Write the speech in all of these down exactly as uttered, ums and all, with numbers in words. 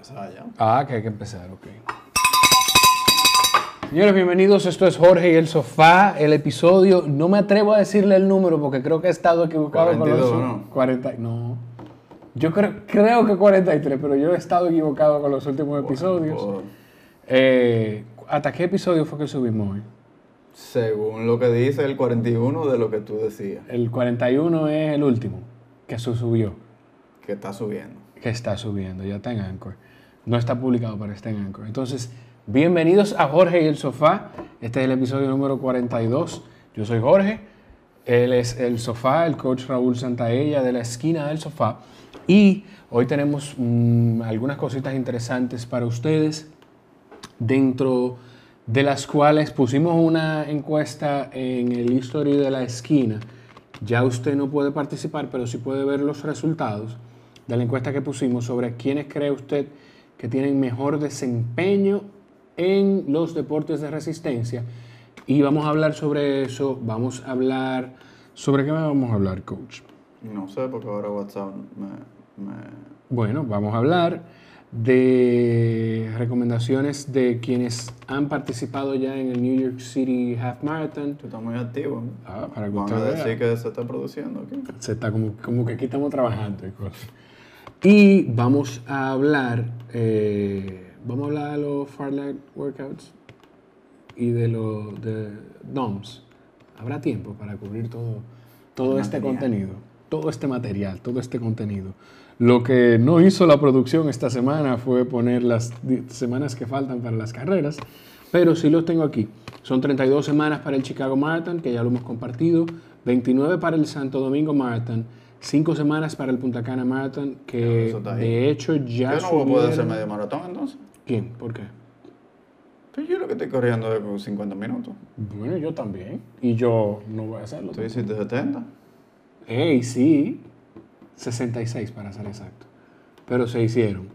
empezar ya. Ah, que hay que empezar, ok. Señores, bienvenidos. Esto es Jorge y el Sofá. El episodio, no me atrevo a decirle el número porque creo que he estado equivocado cuarenta y dos, con los... ¿no? cuarenta, no. Yo creo, creo que cuarenta y tres, pero yo he estado equivocado con los últimos episodios. Por- Eh, ¿Hasta qué episodio fue que subimos hoy? según lo que dice el cuarenta y uno de lo que tú decías, El cuarenta y uno es el último que se subió, que está subiendo. que está subiendo, ya está en Anchor. No está publicado, pero está en Anchor. Entonces, bienvenidos a Jorge y el Sofá. Este es el episodio número cuarenta y dos. Yo soy Jorge, él es el Sofá, el coach Raúl Santaella de la esquina del Sofá. Y hoy tenemos mmm, algunas cositas interesantes para ustedes, dentro de las cuales pusimos una encuesta en el History de la esquina. Ya usted no puede participar, pero sí puede ver los resultados de la encuesta que pusimos sobre quiénes cree usted que tienen mejor desempeño en los deportes de resistencia. Y vamos a hablar sobre eso. Vamos a hablar... ¿Sobre qué vamos a hablar, coach? No sé, porque ahora WhatsApp me... me... Bueno, vamos a hablar de recomendaciones de quienes han participado ya en el New York City Half Marathon. Tú estás muy activo. Ah, para que Van usted a vea. decir que se está produciendo aquí. Se está como, como que aquí estamos trabajando y cosas. Y vamos a hablar, eh, vamos a hablar de los Farlight Workouts y de los de D O M S. Habrá tiempo para cubrir todo, todo este Material. contenido, todo este material, todo este contenido. Lo que no hizo la producción esta semana fue poner las di- semanas que faltan para las carreras, pero sí los tengo aquí. Son treinta y dos semanas para el Chicago Marathon, que ya lo hemos compartido, veintinueve para el Santo Domingo Marathon, cinco semanas para el Punta Cana Marathon, que Eso está ahí. de hecho ya Yo no voy a poder hacer subieron- medio maratón entonces. ¿Quién? ¿Por qué? Pues yo lo que estoy corriendo es con cincuenta minutos. Bueno, yo también. Y yo no voy a hacerlo. Tú hiciste setenta. Ey, sí. sesenta y seis para ser exacto. Pero se hicieron.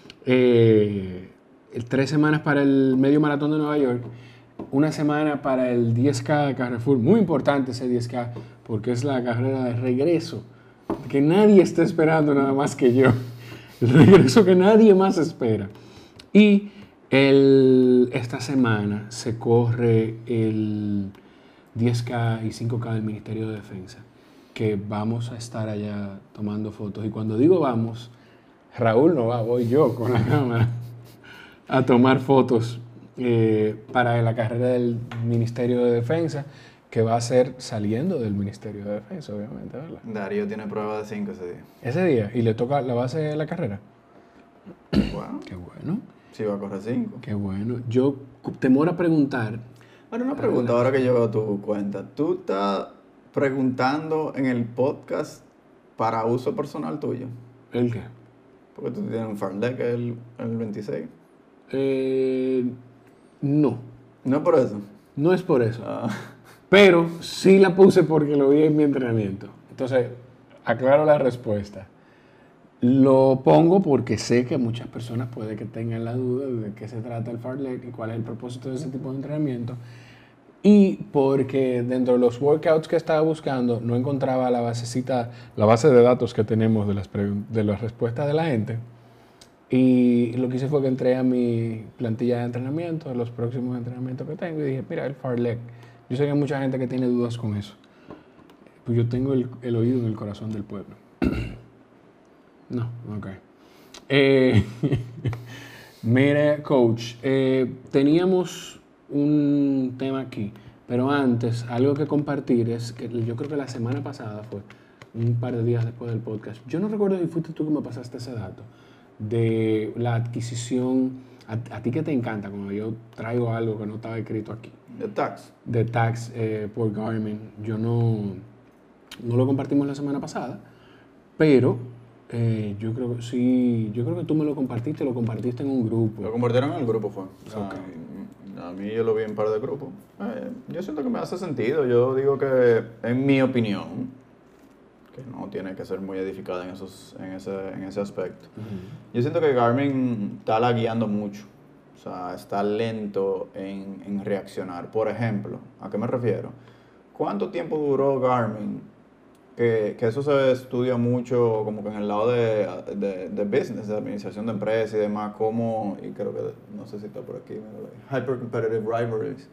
Eh, tres semanas para el medio maratón de Nueva York. Una semana para el diez K de Carrefour. Muy importante ese diez K porque es la carrera de regreso. Que nadie está esperando nada más que yo. El regreso que nadie más espera. Y el, esta semana se corre el diez K y cinco K del Ministerio de Defensa, que vamos a estar allá tomando fotos. Y cuando digo vamos, Raúl no va, voy yo con la cámara a tomar fotos eh, para la carrera del Ministerio de Defensa, que va a ser saliendo del Ministerio de Defensa, obviamente, ¿verdad? Darío tiene prueba de cinco ese día. Ese día, y le toca la base de la carrera. Bueno, Qué bueno, sí va a correr cinco. qué bueno. Yo temor a preguntar. Bueno, una pregunta ahora que yo veo tu cuenta. ¿Tú estás preguntando en el podcast para uso personal tuyo? ¿El qué? Porque tú tienes un Farlek el, el veintiséis. Eh, no, No es por eso. no es por eso. Ah, Pero sí la puse porque lo vi en mi entrenamiento. Entonces, aclaro la respuesta. Lo pongo porque sé que muchas personas puede que tengan la duda de qué se trata el fartlek y cuál es el propósito de ese tipo de entrenamiento. Y porque dentro de los workouts que estaba buscando no encontraba la basecita, la base de datos que tenemos de las, pregun- de las respuestas de la gente. Y lo que hice fue que entré a mi plantilla de entrenamiento, de los próximos entrenamientos que tengo, y dije, mira, el fartlek. Yo sé que hay mucha gente que tiene dudas con eso. Pues yo tengo el, el oído en el corazón del pueblo. No, ok. Eh, mira, coach, eh, teníamos un tema aquí, pero antes, algo que compartir es que yo creo que la semana pasada fue, un par de días después del podcast, yo no recuerdo si fuiste tú que me pasaste ese dato, de la adquisición, a, a ti que te encanta cuando yo traigo algo que no estaba escrito aquí, de tax. de tax eh, por Garmin. Yo no, no lo compartimos la semana pasada, pero eh, yo creo que sí, yo creo que tú me lo compartiste, lo compartiste en un grupo. Lo convirtieron en el grupo, fue. O sea, Ok. A mí yo lo vi en un par de grupos. Eh, yo siento que me hace sentido. Yo digo que, en mi opinión, que no tiene que ser muy edificada en, esos, en, ese, en ese aspecto. Ujú. Yo siento que Garmin está la guiando mucho. O sea, está lento en, en reaccionar. Por ejemplo, ¿a qué me refiero? ¿Cuánto tiempo duró Garmin que, que eso se estudia mucho como que en el lado de, de, de business, de administración de empresas y demás, como, y creo que, no sé si está por aquí, hyper competitive rivalries.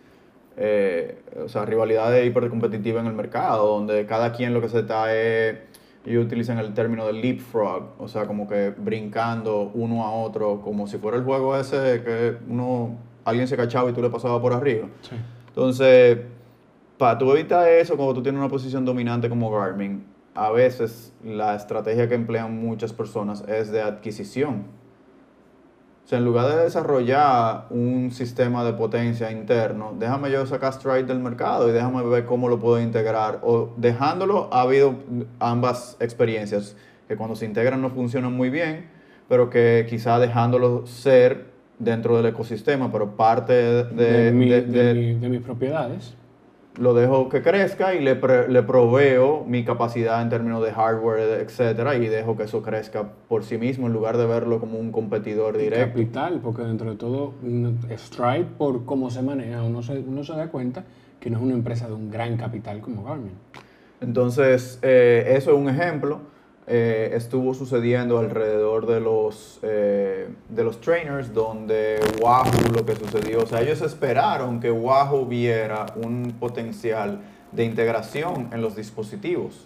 Eh, o sea, rivalidades hipercompetitivas en el mercado, donde cada quien lo que se está es, ellos utilizan el término de leapfrog, o sea, como que brincando uno a otro, como si fuera el juego ese que uno, alguien se cachaba y tú le pasabas por arriba. Sí. Entonces, para tú evitar eso, cuando tú tienes una posición dominante como Garmin, a veces la estrategia que emplean muchas personas es de adquisición. O sea, en lugar de desarrollar un sistema de potencia interno, déjame yo sacar Stride del mercado y déjame ver cómo lo puedo integrar. O dejándolo, ha habido ambas experiencias, que cuando se integran no funcionan muy bien, pero que quizá dejándolo ser dentro del ecosistema, pero parte de, De, mi- de- de de- mi- de mis propiedades. lo dejo que crezca y le, pre- le proveo mi capacidad en términos de hardware, etcétera, y dejo que eso crezca por sí mismo en lugar de verlo como un competidor directo. Capital, porque dentro de todo, un Stride, por cómo se maneja, uno se, uno se da cuenta que no es una empresa de un gran capital como Garmin. Entonces, eh, eso es un ejemplo. Eh, estuvo sucediendo alrededor de los, eh, de los trainers, donde Wahoo lo que sucedió, o sea, ellos esperaron que Wahoo viera un potencial de integración en los dispositivos.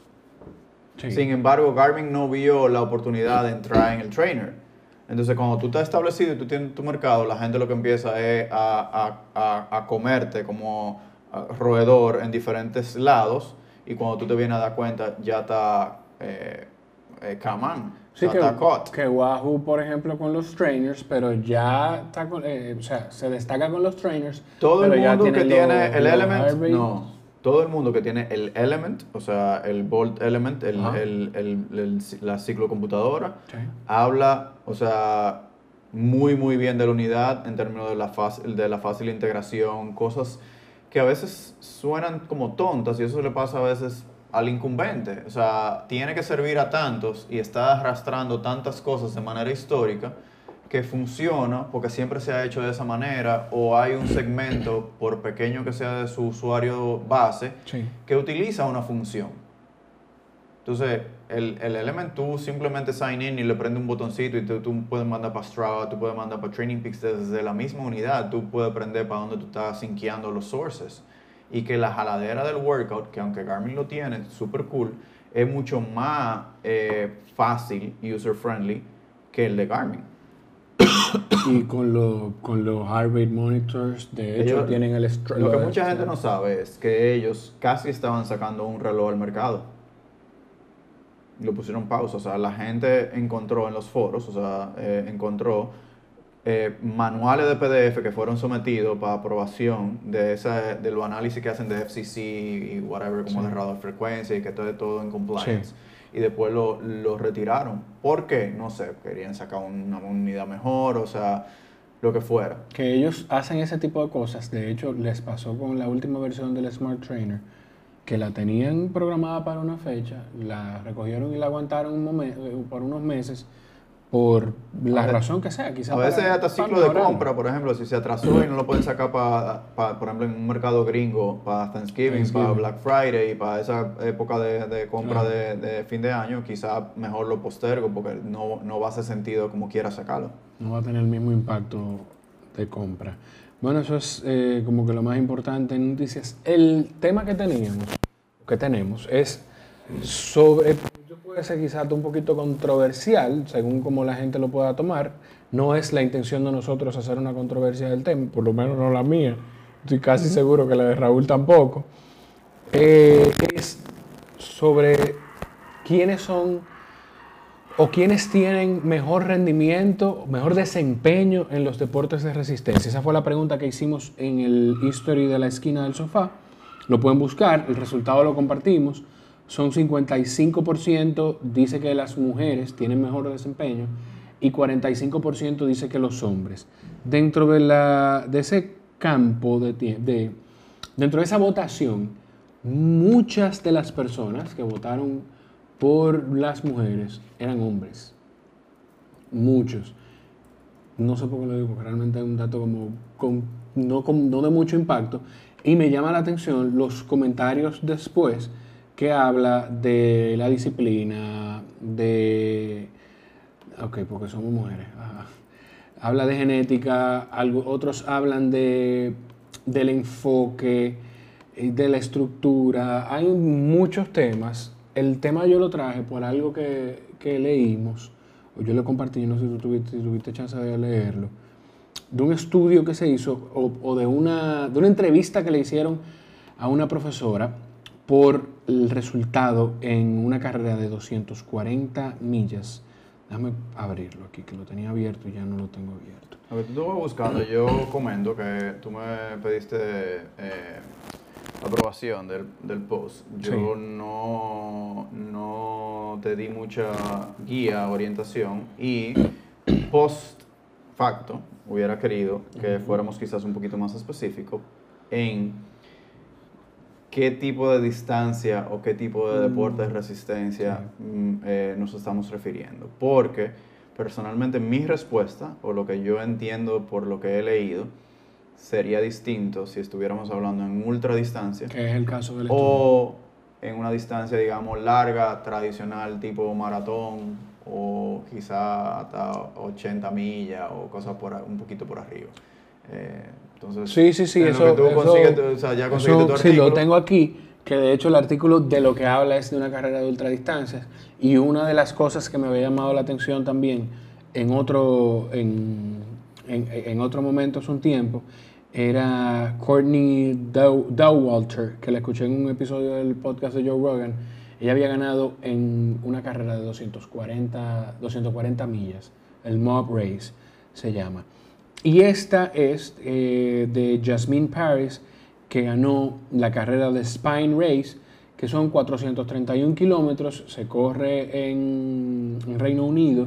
Sí. Sin embargo, Garmin no vio la oportunidad de entrar en el trainer. Entonces, cuando tú estás establecido y tú tienes tu mercado, la gente lo que empieza es a, a, a, a comerte como a, roedor en diferentes lados, y cuando tú te vienes a dar cuenta, ya está eh, eh, come on, Sí, o sea, que, está caught. que Wahoo, por ejemplo, con los trainers, pero ya está con, eh, o sea, se destaca con los trainers. Todo el pero ya mundo que los- tiene el los Element, Heart Rate. no. Todo el mundo que tiene el Element, o sea, el Bolt Element, el, Ajá. el, el, el- la ciclocomputadora, Sí. habla, o sea, muy, muy bien de la unidad en términos de la, fácil, de la fácil integración, cosas que a veces suenan como tontas y eso le pasa a veces al incumbente. O sea, tiene que servir a tantos y está arrastrando tantas cosas de manera histórica que funciona porque siempre se ha hecho de esa manera, o hay un segmento, por pequeño que sea de su usuario base, Sí. que utiliza una función. Entonces, el, el Element tú simplemente sign in y le prende un botoncito y tú, tú puedes mandar para Strava, tú puedes mandar para Training Peaks desde la misma unidad, tú puedes prender para donde tú estás sinqueando los sources. Y que la jaladera del workout, que aunque Garmin lo tiene, súper cool, es mucho más eh, fácil, user-friendly, que el de Garmin. Y con, lo- con los heart rate monitors, de hecho, Ellos- tienen el Stri- Lo que lo- mucha gente no sabe es que ellos casi estaban sacando un reloj al mercado. Lo pusieron pausa, o sea, la gente encontró en los foros, o sea, eh, encontró eh, manuales de P D F que fueron sometidos para aprobación de, esa, de los análisis que hacen de F C C y whatever, como Sí. de radiofrecuencia y que todo, todo en compliance. Sí. Y después lo, lo retiraron. ¿Por qué? No sé, querían sacar una unidad mejor, o sea, lo que fuera. Que ellos hacen ese tipo de cosas. De hecho, les pasó con la última versión del Smart Trainer, que la tenían programada para una fecha, la recogieron y la aguantaron un momen- eh, por unos meses, por la A ve- razón que sea. Quizá A veces para- hasta para ciclo de mejorarlo. compra, por ejemplo, si se atrasó y no lo pueden sacar para, por ejemplo, en un mercado gringo, para Thanksgiving, Thanksgiving. para Black Friday y para esa época de, de compra Claro. de, de fin de año, quizá mejor lo postergo porque no, no va a hacer sentido como quiera sacarlo. No va a tener el mismo impacto de compra. Bueno, eso es eh, como que lo más importante en noticias. El tema que teníamos, que tenemos, es sobre, yo puede ser quizás un poquito controversial, según como la gente lo pueda tomar. No es la intención de nosotros hacer una controversia del tema, por lo menos no la mía. Estoy casi seguro que la de Raúl tampoco. Eh, es sobre quiénes son o quiénes tienen mejor rendimiento, mejor desempeño en los deportes de resistencia. Esa fue la pregunta que hicimos en el history de la esquina del sofá. Lo pueden buscar, el resultado lo compartimos. Son cincuenta y cinco por ciento dice que las mujeres tienen mejor desempeño y cuarenta y cinco por ciento dice que los hombres. Dentro de, la, de ese campo, de, tie- de, dentro de esa votación, muchas de las personas que votaron por las mujeres eran hombres. Muchos. No sé por qué lo digo, porque realmente es un dato como, con- no, con- no de mucho impacto. Y me llama la atención los comentarios después que habla de la disciplina, de... Ok, porque somos mujeres. Ajá. Habla de genética, algo, otros hablan de, del enfoque, de la estructura. Hay muchos temas. El tema yo lo traje por algo que, que leímos, o yo lo compartí, no sé si tú tuviste, si tuviste chance de leerlo, de un estudio que se hizo o, o de, una, de una entrevista que le hicieron a una profesora por el resultado en una carrera de doscientas cuarenta millas. Déjame abrirlo aquí, que lo tenía abierto y ya no lo tengo abierto. A ver, tú estuve buscando, yo comento que tú me pediste eh, aprobación del, del post. Yo Sí. no, no te di mucha guía, orientación y post facto hubiera querido que fuéramos quizás un poquito más específicos en qué tipo de distancia o qué tipo de deporte de resistencia Sí. mm, eh, nos estamos refiriendo. Porque personalmente mi respuesta, o lo que yo entiendo por lo que he leído, sería distinto si estuviéramos hablando en ultra distancia Que es el caso del estudio. o en una distancia, digamos, larga, tradicional, tipo maratón o quizá hasta ochenta millas o cosas por, a- un poquito por arriba. Eh, entonces, Sí, sí, sí, en eso, lo que tú eso, consigues, o sea, ya conseguiste eso tu sí lo artículo. tengo aquí, que de hecho el artículo de lo que habla es de una carrera de ultradistancias y una de las cosas que me había llamado la atención también en otro, en, en, en otro momento hace un tiempo era Courtney Dow- Dowalter, que la escuché en un episodio del podcast de Joe Rogan. Ella había ganado en una carrera de doscientas cuarenta millas, el Mob Race se llama. Y esta es eh, de Jasmine Paris, que ganó la carrera de Spine Race, que son cuatrocientos treinta y uno kilómetros, se corre en, en Reino Unido,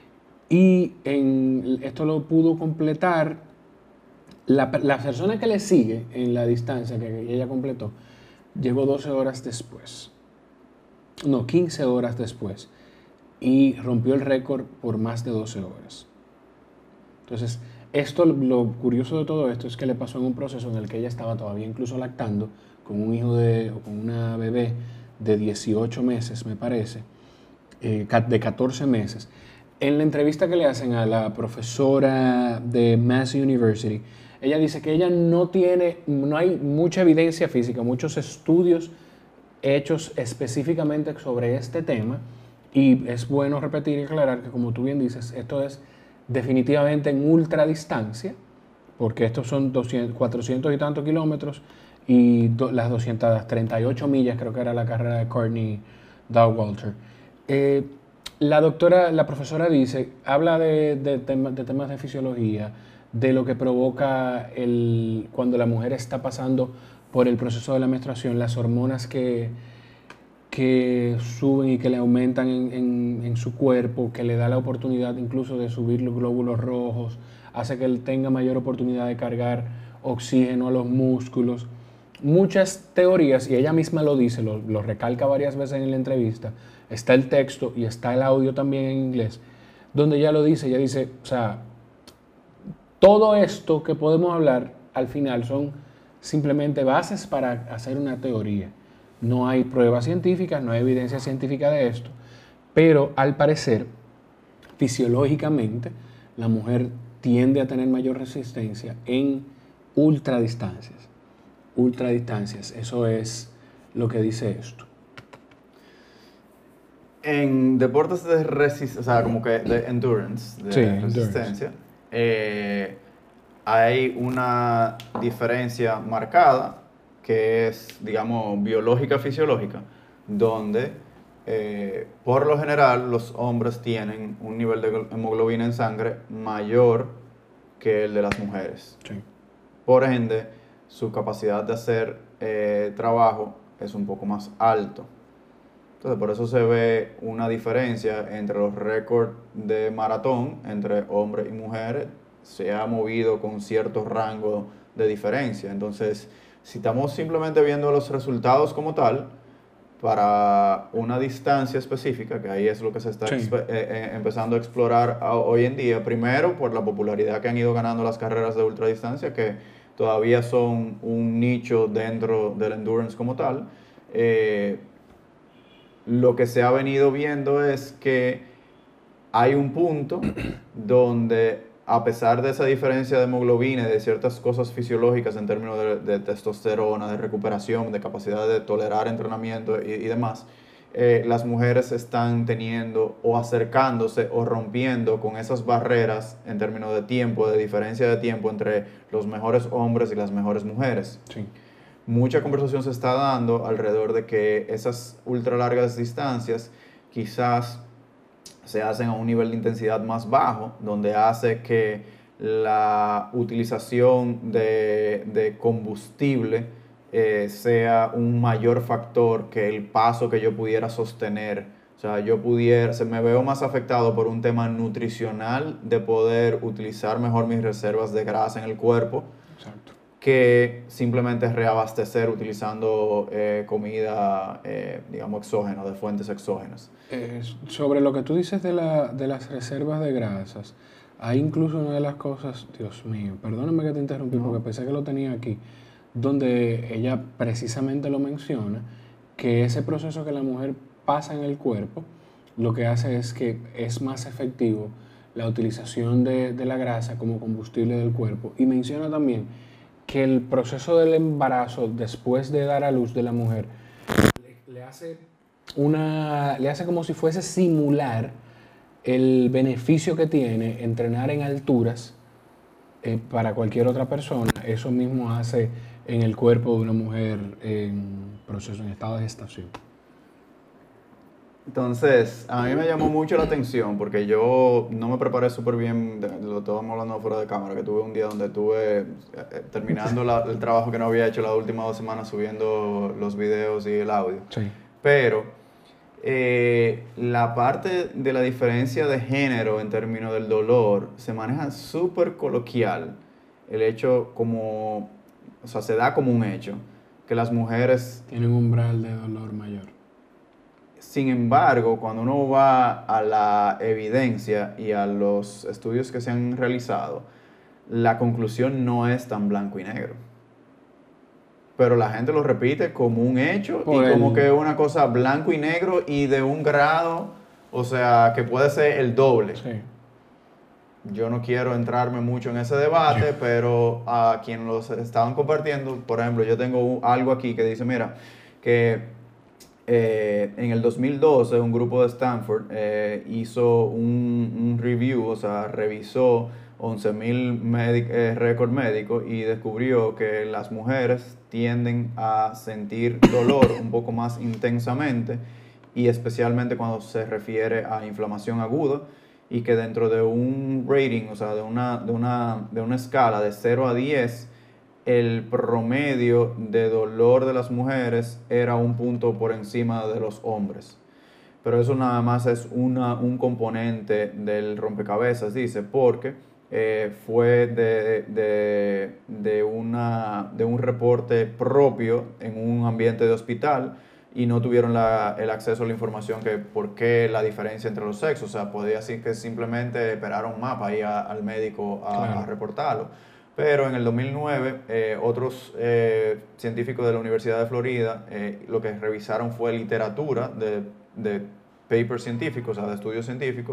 y en, esto lo pudo completar la, la persona que le sigue en la distancia que ella completó, llegó doce horas después, no, quince horas después, y rompió el récord por más de doce horas. Entonces, esto, lo curioso de todo esto es que le pasó en un proceso en el que ella estaba todavía incluso lactando con un hijo de, o con una bebé de dieciocho meses, me parece, eh, de catorce meses. En la entrevista que le hacen a la profesora de Mass University, ella dice que ella no tiene, no hay mucha evidencia física, muchos estudios hechos específicamente sobre este tema, y es bueno repetir y aclarar que, como tú bien dices, esto es definitivamente en ultra distancia, porque estos son doscientos, cuatrocientos y tantos kilómetros y do, las doscientas treinta y ocho millas, creo que era la carrera de Courtney Dowalter. Eh, la doctora, la profesora dice, habla de, de, tema, de temas de fisiología, de lo que provoca el, cuando la mujer está pasando por el proceso de la menstruación, las hormonas que, que suben y que le aumentan en, en, en su cuerpo, que le da la oportunidad incluso de subir los glóbulos rojos, hace que él tenga mayor oportunidad de cargar oxígeno a los músculos. Muchas teorías, y ella misma lo dice, lo, lo recalca varias veces en la entrevista, está el texto y está el audio también en inglés, donde ella lo dice, ella dice, o sea, todo esto que podemos hablar al final son simplemente bases para hacer una teoría. No hay pruebas científicas, no hay evidencia científica de esto, pero al parecer, fisiológicamente, la mujer tiende a tener mayor resistencia en ultradistancias. Ultradistancias, eso es lo que dice esto. En deportes de resistencia, o sea, como que de endurance, de Sí, endurance. resistencia, eh, hay una diferencia marcada que es, digamos, biológica, fisiológica, donde eh, por lo general los hombres tienen un nivel de hemoglobina en sangre mayor que el de las mujeres. Sí. Por ende, su capacidad de hacer eh, trabajo es un poco más alto. Entonces, por eso se ve una diferencia entre los récords de maratón entre hombres y mujeres. Se ha movido con cierto rango de diferencia. Entonces, si estamos simplemente viendo los resultados como tal, para una distancia específica, que ahí es lo que se está Sí. expe- eh, eh, empezando a explorar a- hoy en día, primero por la popularidad que han ido ganando las carreras de ultradistancia, que todavía son un nicho dentro del endurance como tal. Eh, lo que se ha venido viendo es que hay un punto donde, a pesar de esa diferencia de hemoglobina y de ciertas cosas fisiológicas en términos de, de testosterona, de recuperación, de capacidad de tolerar entrenamiento y, y demás, eh, las mujeres están teniendo o acercándose o rompiendo con esas barreras en términos de tiempo, de diferencia de tiempo entre los mejores hombres y las mejores mujeres. Sí. Mucha conversación se está dando alrededor de que esas ultra largas distancias quizás se hacen a un nivel de intensidad más bajo, donde hace que la utilización de, de combustible eh, sea un mayor factor que el paso que yo pudiera sostener. O sea, yo pudiera, se me veo más afectado por un tema nutricional de poder utilizar mejor mis reservas de grasa en el cuerpo. Exacto. Que simplemente reabastecer utilizando eh, comida, eh, digamos, exógena, de fuentes exógenas. Eh, sobre lo que tú dices de, la, de las reservas de grasas, hay incluso una de las cosas, Dios mío, perdóname que te interrumpí no. porque pensé que lo tenía aquí, donde ella precisamente lo menciona, que ese proceso que la mujer pasa en el cuerpo, lo que hace es que es más efectivo la utilización de, de la grasa como combustible del cuerpo. Y menciona también que el proceso del embarazo después de dar a luz de la mujer le, le hace una le hace como si fuese simular el beneficio que tiene entrenar en alturas eh, para cualquier otra persona. Eso mismo hace en el cuerpo de una mujer en proceso, en estado de gestación. Entonces, a mí me llamó mucho la atención porque yo no me preparé súper bien, lo estábamos hablando fuera de cámara, que tuve un día donde estuve eh, terminando la, el trabajo que no había hecho las últimas dos semanas, subiendo los videos y el audio. Sí. Pero eh, la parte de la diferencia de género en términos del dolor se maneja súper coloquial. El hecho como, o sea, se da como un hecho, que las mujeres tienen un umbral de dolor mayor. Sin embargo, cuando uno va a la evidencia y a los estudios que se han realizado, la conclusión no es tan blanco y negro. Pero la gente lo repite como un hecho Por y el... como que es una cosa blanco y negro y de un grado, o sea, que puede ser el doble. Sí. Yo no quiero entrarme mucho en ese debate, pero a quien los estaban compartiendo, por ejemplo, yo tengo algo aquí que dice, mira, que Eh, en el dos mil doce un grupo de Stanford eh, hizo un, un review, o sea, revisó once mil eh, récords médicos y descubrió que las mujeres tienden a sentir dolor un poco más intensamente y especialmente cuando se refiere a inflamación aguda y que dentro de un rating, o sea, de una, de una, de una escala de cero a diez, el promedio de dolor de las mujeres era un punto por encima de los hombres. Pero eso nada más es una, un componente del rompecabezas, dice, porque eh, fue de, de, de, una, de un reporte propio en un ambiente de hospital y no tuvieron la, el acceso a la información que por qué la diferencia entre los sexos. O sea, podía decir que simplemente esperaron más para ir a, al médico a, claro. a reportarlo. Pero en el dos mil nueve, eh, otros eh, científicos de la Universidad de Florida eh, lo que revisaron fue literatura de, de papers científicos, o sea, de estudios científicos,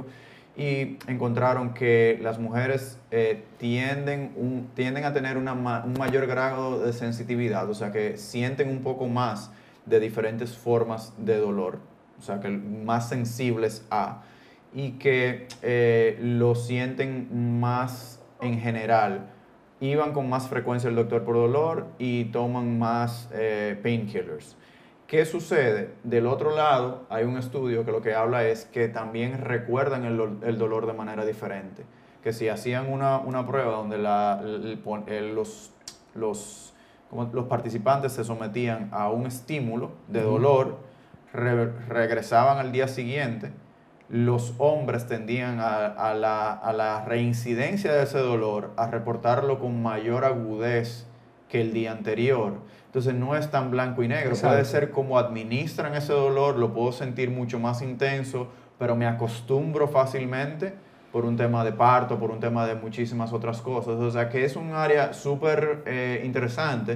y encontraron que las mujeres eh, tienden, un, tienden a tener una ma un mayor grado de sensitividad, o sea, que sienten un poco más de diferentes formas de dolor, o sea, que más sensibles a, y que eh, lo sienten más en general. Iban con más frecuencia al doctor por dolor y toman más eh, painkillers. ¿Qué sucede? Del otro lado, hay un estudio que lo que habla es que también recuerdan el, el dolor de manera diferente. Que si hacían una, una prueba donde la, el, el, los, los, como los participantes se sometían a un estímulo de dolor, re, regresaban al día siguiente, los hombres tendían a, a, la, a la reincidencia de ese dolor, a reportarlo con mayor agudez que el día anterior. Entonces no es tan blanco y negro. Exacto. Puede ser como administran ese dolor, lo puedo sentir mucho más intenso, pero me acostumbro fácilmente por un tema de parto, por un tema de muchísimas otras cosas. O sea que es un área súper eh, interesante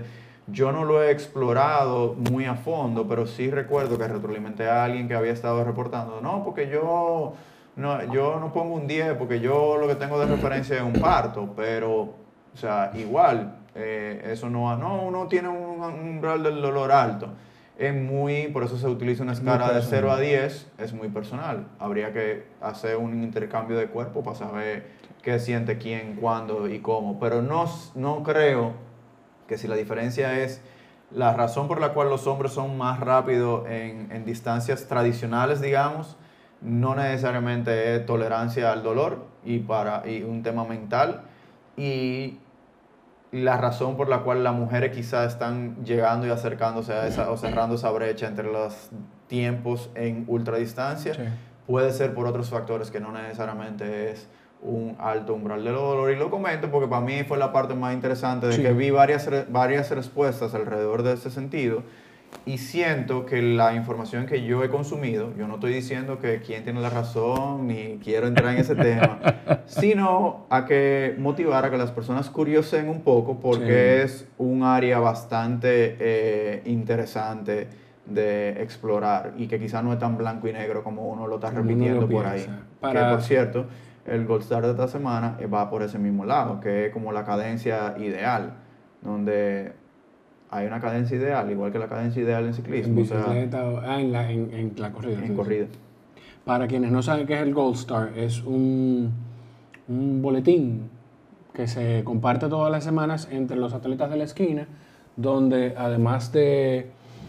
Yo no lo he explorado muy a fondo, pero sí recuerdo que retroalimenté a alguien que había estado reportando, no, porque yo no, yo no pongo un diez, porque yo lo que tengo de referencia es un parto, pero, o sea, igual, eh, eso no, no, uno tiene un, un umbral del dolor alto. Es muy, por eso se utiliza una escala de cero a diez, es muy personal. Habría que hacer un intercambio de cuerpo para saber qué siente quién, cuándo y cómo, pero no, no creo que si la diferencia es la razón por la cual los hombres son más rápidos en, en distancias tradicionales, digamos, no necesariamente es tolerancia al dolor y, para, y un tema mental, y la razón por la cual las mujeres quizás están llegando y acercándose a esa, o cerrando esa brecha entre los tiempos en ultradistancia, sí, puede ser por otros factores que no necesariamente es un alto umbral de dolor. Y lo comento porque para mí fue la parte más interesante de sí, que vi varias, varias respuestas alrededor de ese sentido, y siento que la información que yo he consumido, yo no estoy diciendo que quién tiene la razón ni quiero entrar en ese tema, sino a que motivar a que las personas curiosen un poco, porque sí, es un área bastante eh, interesante de explorar y que quizás no es tan blanco y negro como uno lo está como repitiendo lo por ahí. Para... Que por cierto, el Gold Star de esta semana va por ese mismo lado, que es como la cadencia ideal, donde hay una cadencia ideal, igual que la cadencia ideal en ciclismo. En bicicleta, o sea, ah, en, la, en, en la corrida. En corrida. Para quienes no saben qué es el Gold Star, es un, un boletín que se comparte todas las semanas entre los atletas de la esquina, donde además de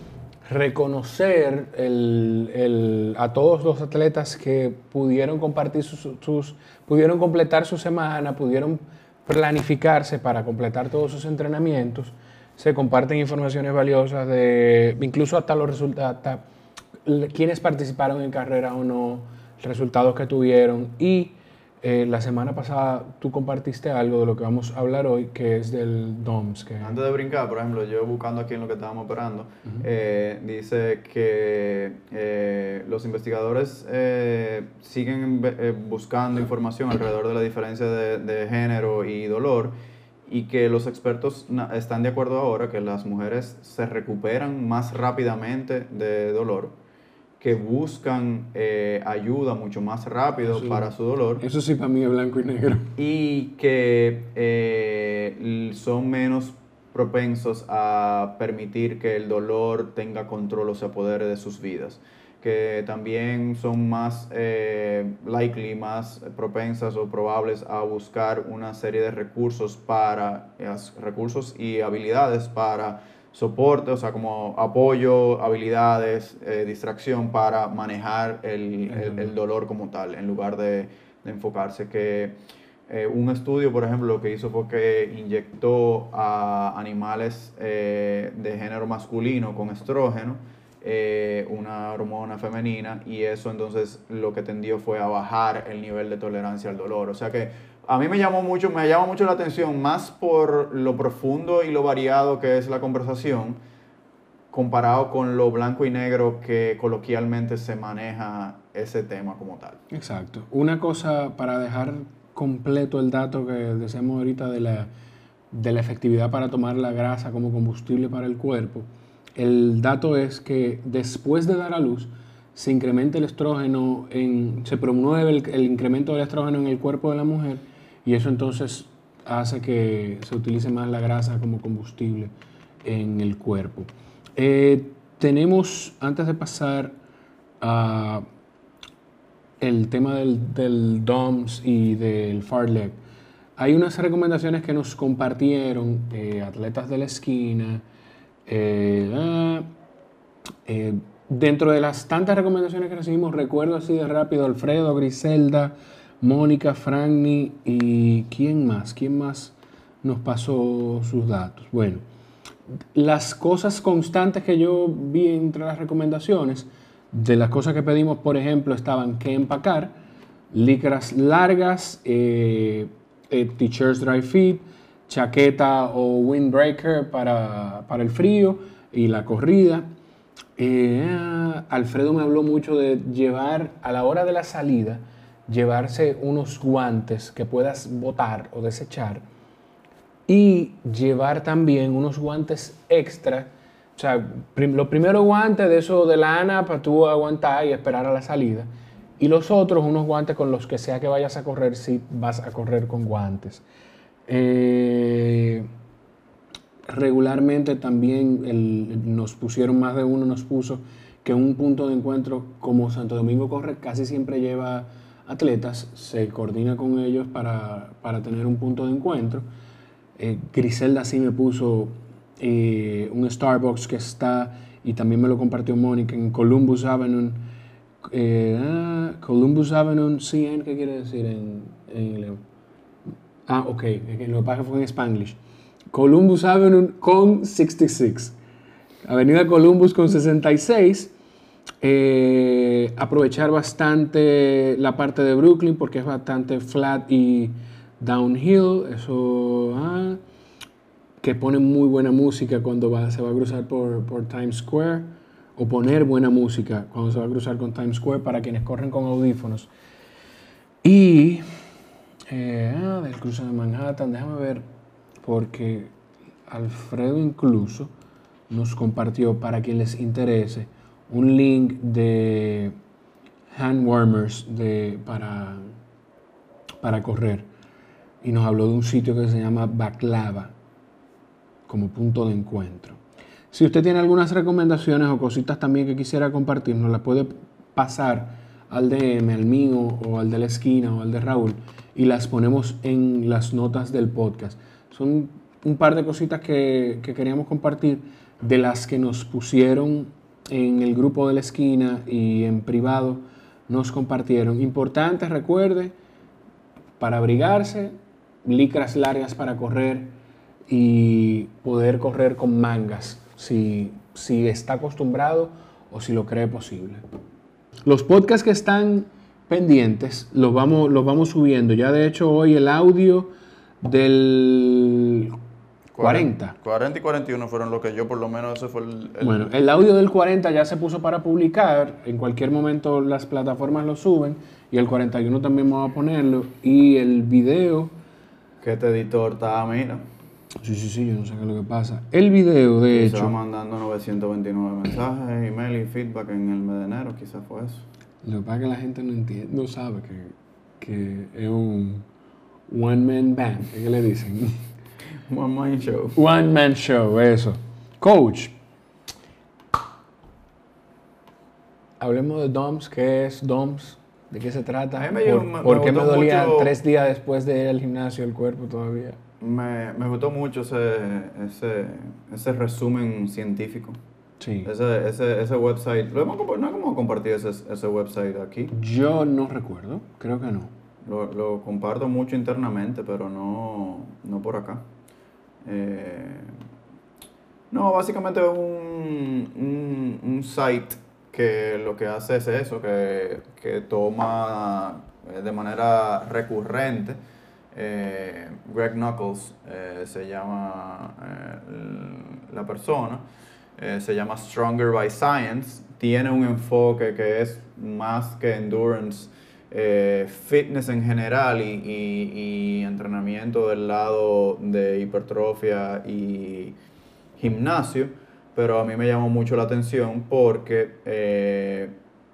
reconocer el, el, a todos los atletas que pudieron compartir sus, sus, pudieron completar su semana, pudieron planificarse para completar todos sus entrenamientos, se comparten informaciones valiosas de incluso hasta los resultados, hasta quienes participaron en carrera o no, resultados que tuvieron. Y eh, la semana pasada tú compartiste algo de lo que vamos a hablar hoy, que es del D O M S. Que... Antes de brincar, por ejemplo, yo buscando aquí en lo que estábamos operando, uh-huh. eh, dice que eh, los investigadores eh, siguen eh, buscando información alrededor de la diferencia de, de género y dolor, y que los expertos están de acuerdo ahora que las mujeres se recuperan más rápidamente de dolor, que buscan eh, ayuda mucho más rápido eso, para su dolor. Eso sí para mí es blanco y negro. Y que eh, son menos propensos a permitir que el dolor tenga control o se apodere de sus vidas. Que también son más eh, likely, más propensas o probables a buscar una serie de recursos para, eh, recursos y habilidades para soporte, o sea, como apoyo, habilidades, eh, distracción para manejar el, el, el dolor como tal, en lugar de, de enfocarse. Que eh, un estudio, por ejemplo, lo que hizo fue que inyectó a animales eh, de género masculino con estrógeno, eh, una hormona femenina, y eso entonces lo que tendió fue a bajar el nivel de tolerancia al dolor. O sea que a mí me llamó mucho, me llama mucho la atención, más por lo profundo y lo variado que es la conversación, comparado con lo blanco y negro que coloquialmente se maneja ese tema como tal. Exacto. Una cosa para dejar completo el dato que decíamos ahorita de la, de la efectividad para tomar la grasa como combustible para el cuerpo. El dato es que después de dar a luz se incrementa el estrógeno, en, se promueve el, el incremento del estrógeno en el cuerpo de la mujer, y eso entonces hace que se utilice más la grasa como combustible en el cuerpo. Eh, tenemos, antes de pasar a el tema del, del D O M S y del fartlek, hay unas recomendaciones que nos compartieron eh, atletas de la esquina. Eh, eh, dentro de las tantas recomendaciones que recibimos, recuerdo así de rápido: Alfredo, Griselda, Mónica, Franny y ¿quién más? ¿Quién más nos pasó sus datos? Bueno, las cosas constantes que yo vi entre las recomendaciones, de las cosas que pedimos, por ejemplo, estaban que empacar, licras largas, eh, eh, t-shirts dry fit, chaqueta o windbreaker para, para el frío y la corrida. Eh, Alfredo me habló mucho de llevar a la hora de la salida, llevarse unos guantes que puedas botar o desechar y llevar también unos guantes extra. O sea, prim- los primeros guantes de eso de lana para tú aguantar y esperar a la salida. Y los otros, unos guantes con los que sea que vayas a correr, si vas a correr con guantes. Eh, regularmente también el- nos pusieron, más de uno nos puso que un punto de encuentro, como Santo Domingo Corre casi siempre lleva atletas, se coordina con ellos para, para tener un punto de encuentro. Eh, Griselda sí me puso eh, un Starbucks que está, y también me lo compartió Mónica, en Columbus Avenue. Eh, ah, Columbus Avenue, C N, ¿qué quiere decir en, en inglés? Ah, ok, lo que pasa fue en Spanglish. Columbus Avenue con sesenta y seis. Avenida Columbus con sesenta y seis. Eh, aprovechar bastante la parte de Brooklyn porque es bastante flat y downhill. Eso, ah, que pone muy buena música cuando va, se va a cruzar por, por Times Square. O poner buena música cuando se va a cruzar con Times Square para quienes corren con audífonos. Y eh, ah, del cruce de Manhattan, déjame ver, porque Alfredo incluso nos compartió, para quien les interese, un link de hand warmers de, para, para correr. Y nos habló de un sitio que se llama Baklava, como punto de encuentro. Si usted tiene algunas recomendaciones o cositas también que quisiera compartir, nos las puede pasar al D M, al mío, o al de la esquina, o al de Raúl, y las ponemos en las notas del podcast. Son un par de cositas que, que queríamos compartir, de las que nos pusieron en el grupo de la esquina y en privado nos compartieron. Importante, recuerde, para abrigarse, licras largas para correr y poder correr con mangas, si, si está acostumbrado o si lo cree posible. Los podcasts que están pendientes los vamos, los vamos subiendo. Ya de hecho hoy el audio del cuarenta. cuarenta y cuarenta y uno fueron los que yo, por lo menos, ese fue el... el... Bueno, el audio del cuarenta ya se puso para publicar. En cualquier momento las plataformas lo suben. Y el cuarenta y uno también vamos a ponerlo. Y el video... Que este editor está a mí, ¿no? Sí, sí, sí, yo no sé qué es lo que pasa. El video, de Estaba hecho... mandando novecientos veintinueve mensajes, email y feedback en el mes de enero, quizás fue eso. Lo que pasa es que la gente no entiende, no sabe que, que es un one man band, ¿qué le dicen? One man show. One man show, eso. Coach, hablemos de D O M S. ¿Qué es D O M S? ¿De qué se trata? A mí me ¿Por, llegó- me- por me qué me gustó dolía mucho- tres días después de ir al gimnasio el cuerpo todavía? Me, me gustó mucho ese, ese, ese resumen científico. Sí. Ese, ese, ese website, lo hemos, compa- no hemos compartido ese, ese website aquí. Yo no recuerdo, creo que no. Lo, lo comparto mucho internamente, pero no, no por acá. Eh, no, básicamente es un, un, un site que lo que hace es eso, que, que toma eh, de manera recurrente. eh, Greg Knuckles eh, se llama eh, la persona, eh, se llama Stronger by Science. Tiene un enfoque que es más que endurance, eh, fitness en general y, y, y entrenamiento del lado de hipertrofia y gimnasio, pero a mí me llamó mucho la atención porque, eh,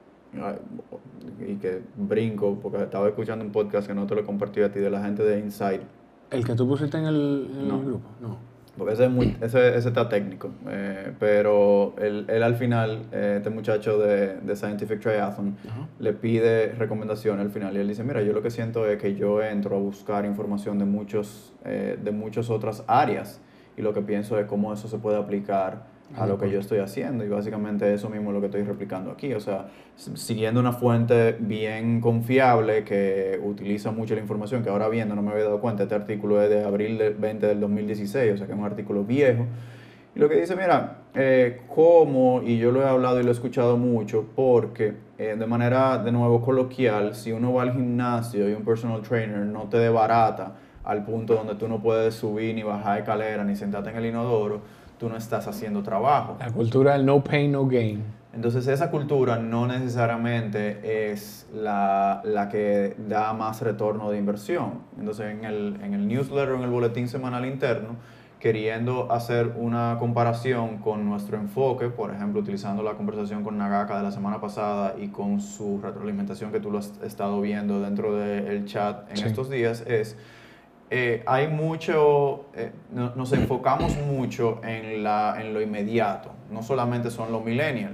y que brinco, porque estaba escuchando un podcast que no te lo compartí a ti, de la gente de Insight. ¿El que tú pusiste en el, en No. el grupo? No. Porque ese, es muy, ese, ese está técnico, eh, pero él, él al final, eh, este muchacho de, de Scientific Triathlon, Ajá. le pide recomendaciones al final y él dice, mira, yo lo que siento es que yo entro a buscar información de, muchos, eh, de muchas otras áreas y lo que pienso es cómo eso se puede aplicar a lo que yo estoy haciendo y básicamente eso mismo es lo que estoy replicando aquí, o sea, siguiendo una fuente bien confiable que utiliza mucho la información, que ahora viendo no me había dado cuenta, este artículo es de abril del veinte del dos mil dieciséis, o sea que es un artículo viejo, y lo que dice, mira, eh, cómo, y yo lo he hablado y lo he escuchado mucho, porque eh, de manera, de nuevo, coloquial, si uno va al gimnasio y un personal trainer no te desbarata al punto donde tú no puedes subir ni bajar escalera ni sentarte en el inodoro, tú no estás haciendo trabajo. La cultura del no pain, no gain. Entonces esa cultura no necesariamente es la, la que da más retorno de inversión. Entonces en el, en el newsletter, en el boletín semanal interno, queriendo hacer una comparación con nuestro enfoque, por ejemplo, utilizando la conversación con Nagaka de la semana pasada y con su retroalimentación que tú lo has estado viendo dentro del chat en Sí. estos días, es... Eh, hay mucho, eh, no- nos enfocamos mucho en, la, en lo inmediato, no solamente son los millennials.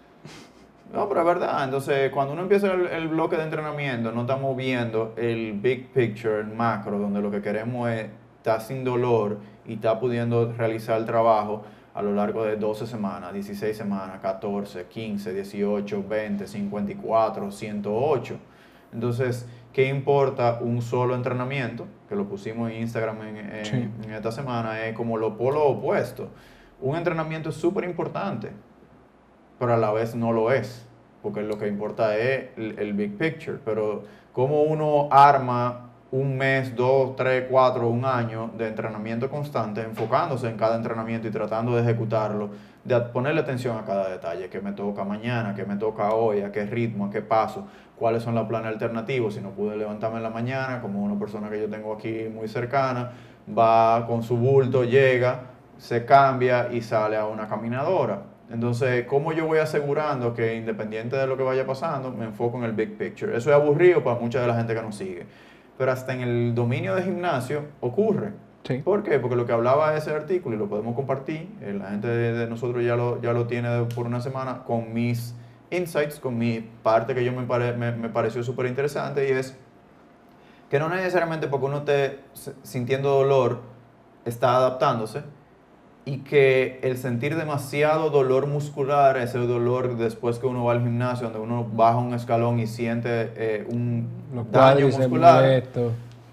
No, pero es verdad. Entonces, cuando uno empieza el, el bloque de entrenamiento, no estamos viendo el big picture, el macro, donde lo que queremos es estar sin dolor y estar pudiendo realizar el trabajo a lo largo de doce semanas, dieciséis semanas, catorce, quince, dieciocho, veinte, cincuenta y cuatro, ciento ocho. Entonces, ¿qué importa un solo entrenamiento? Que lo pusimos en Instagram en, en- Sí. en esta semana, es como lo polo opuesto. Un entrenamiento es súper importante, pero a la vez no lo es, porque lo que importa es el, el big picture. Pero cómo uno arma un mes, dos, tres, cuatro, un año de entrenamiento constante, enfocándose en cada entrenamiento y tratando de ejecutarlo, de ponerle atención a cada detalle, qué me toca mañana, qué me toca hoy, a qué ritmo, a qué paso, cuáles son los planes alternativos, si no pude levantarme en la mañana, como una persona que yo tengo aquí muy cercana, va con su bulto, llega, se cambia y sale a una caminadora. Entonces, ¿cómo yo voy asegurando que independiente de lo que vaya pasando, me enfoco en el big picture? Eso es aburrido para mucha de la gente que nos sigue. Pero hasta en el dominio de gimnasio ocurre. Sí. ¿Por qué? Porque lo que hablaba ese artículo, y lo podemos compartir, eh, la gente de, de nosotros ya lo, ya lo tiene por una semana, con mis insights, con mi parte que yo me, pare, me, me pareció súper interesante, y es que no necesariamente porque uno esté sintiendo dolor, está adaptándose, y que el sentir demasiado dolor muscular, ese dolor después que uno va al gimnasio, donde uno baja un escalón y siente eh, un Los daño cuádriceps muscular, molestos.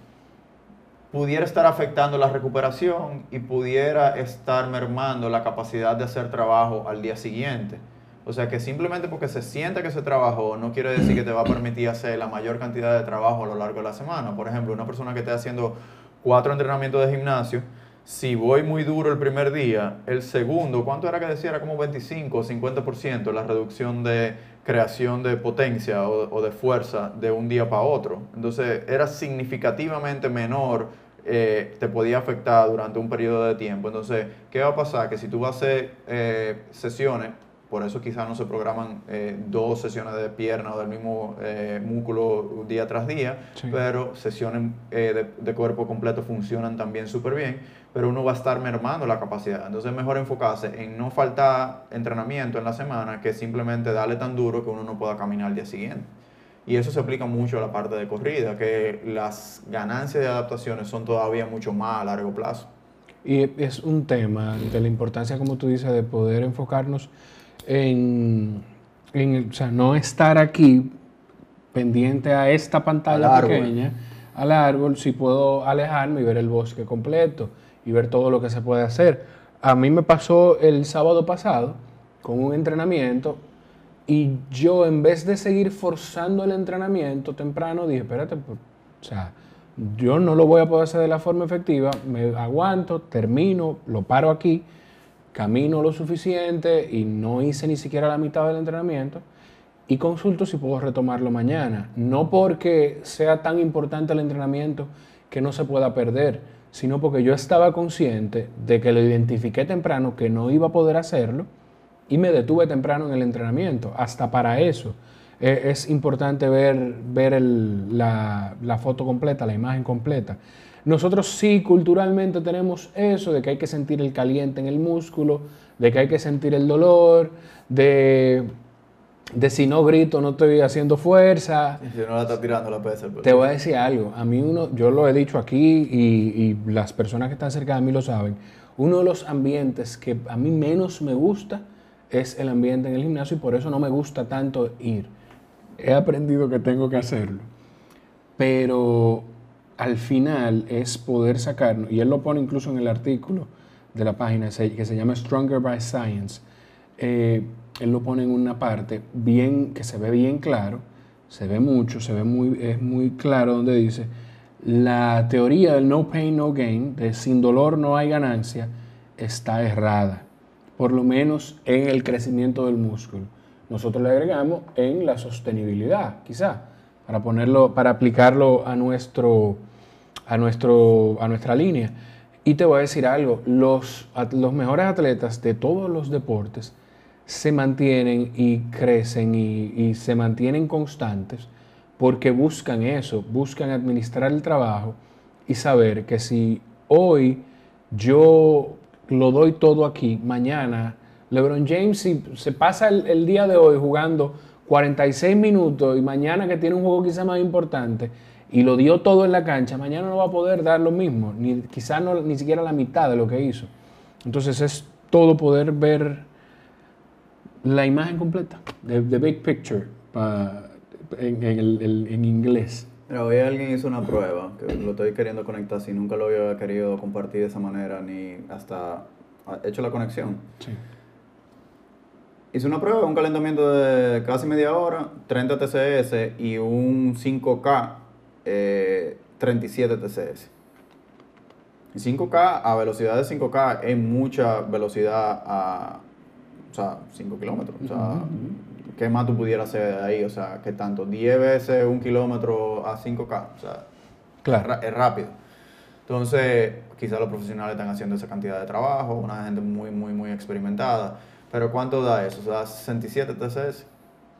pudiera estar afectando la recuperación y pudiera estar mermando la capacidad de hacer trabajo al día siguiente. O sea que simplemente porque se siente que se trabajó no quiere decir que te va a permitir hacer la mayor cantidad de trabajo a lo largo de la semana. Por ejemplo, una persona que esté haciendo cuatro entrenamientos de gimnasio, si voy muy duro el primer día, el segundo, ¿cuánto era que decía? Era como veinticinco o cincuenta por ciento la reducción de creación de potencia o, o de fuerza de un día para otro. Entonces era significativamente menor, eh, te podía afectar durante un periodo de tiempo. Entonces, ¿qué va a pasar? Que si tú vas a hacer eh, sesiones, por eso quizás no se programan eh, dos sesiones de pierna o del mismo eh, músculo día tras día, Sí. pero sesiones eh, de, de cuerpo completo funcionan también súper bien, pero uno va a estar mermando la capacidad. Entonces es mejor enfocarse en no faltar entrenamiento en la semana que simplemente darle tan duro que uno no pueda caminar al día siguiente. Y eso se aplica mucho a la parte de corrida, que las ganancias de adaptaciones son todavía mucho más a largo plazo. Y es un tema de la importancia, como tú dices, de poder enfocarnos en, en el- o sea, no estar aquí pendiente a esta pantalla Al árbol. pequeña, al árbol, si puedo alejarme y ver el bosque completo y ver todo lo que se puede hacer. A mí me pasó el sábado pasado con un entrenamiento y yo, en vez de seguir forzando el entrenamiento temprano, dije, espérate, pues, o sea, yo no lo voy a poder hacer de la forma efectiva, me aguanto, termino, lo paro aquí, camino lo suficiente y no hice ni siquiera la mitad del entrenamiento y consulto si puedo retomarlo mañana. No porque sea tan importante el entrenamiento que no se pueda perder, sino porque yo estaba consciente de que lo identifiqué temprano, que no iba a poder hacerlo, y me detuve temprano en el entrenamiento. Hasta para eso eh, es importante ver, ver el, la, la foto completa, la imagen completa. Nosotros sí culturalmente tenemos eso de que hay que sentir el caliente en el músculo, de que hay que sentir el dolor, de, de si no grito no estoy haciendo fuerza. Si no la está tirando la pesa. Te voy a decir algo, a mí uno, yo lo he dicho aquí y, y las personas que están cerca de mí lo saben, uno de los ambientes que a mí menos me gusta es el ambiente en el gimnasio y por eso no me gusta tanto ir. He aprendido que tengo que hacerlo, pero al final es poder sacarnos, y él lo pone incluso en el artículo de la página que se llama Stronger by Science, eh, él lo pone en una parte bien, que se ve bien claro, se ve mucho, se ve muy, es muy claro donde dice, la teoría del no pain, no gain, de sin dolor no hay ganancia, está errada, por lo menos en el crecimiento del músculo. nosotros le agregamos en la sostenibilidad, quizá, para ponerlo, para aplicarlo a nuestro, a nuestro, a nuestra línea. Y te voy a decir algo, los, los mejores atletas de todos los deportes se mantienen y crecen y, y se mantienen constantes porque buscan eso, buscan administrar el trabajo y saber que si hoy yo lo doy todo aquí, mañana LeBron James si se pasa el, el día de hoy jugando cuarenta y seis minutos y mañana que tiene un juego quizá más importante y lo dio todo en la cancha, mañana no va a poder dar lo mismo, ni, quizá no, ni siquiera la mitad de lo que hizo. Entonces es todo poder ver la imagen completa, the, the big picture, pa, en, en, el, el, en inglés. Mira, hoy alguien hizo una prueba, que lo estoy queriendo conectar, si nunca lo había querido compartir de esa manera, ni hasta hecho la conexión. Sí. Hice una prueba, un calentamiento de casi media hora, treinta T C S y un cinco K, eh, treinta y siete T C S. Y cinco K, a velocidad de cinco K, es mucha velocidad a, o sea, cinco kilómetros. O sea, uh-huh. ¿Qué más tú pudieras hacer de ahí? O sea, ¿qué tanto? diez veces un kilómetro a cinco K. O sea, claro. es, es rápido. Entonces, quizás los profesionales están haciendo esa cantidad de trabajo, una gente muy, muy, muy experimentada. Pero ¿cuánto da eso? O sea, sesenta y siete T C S.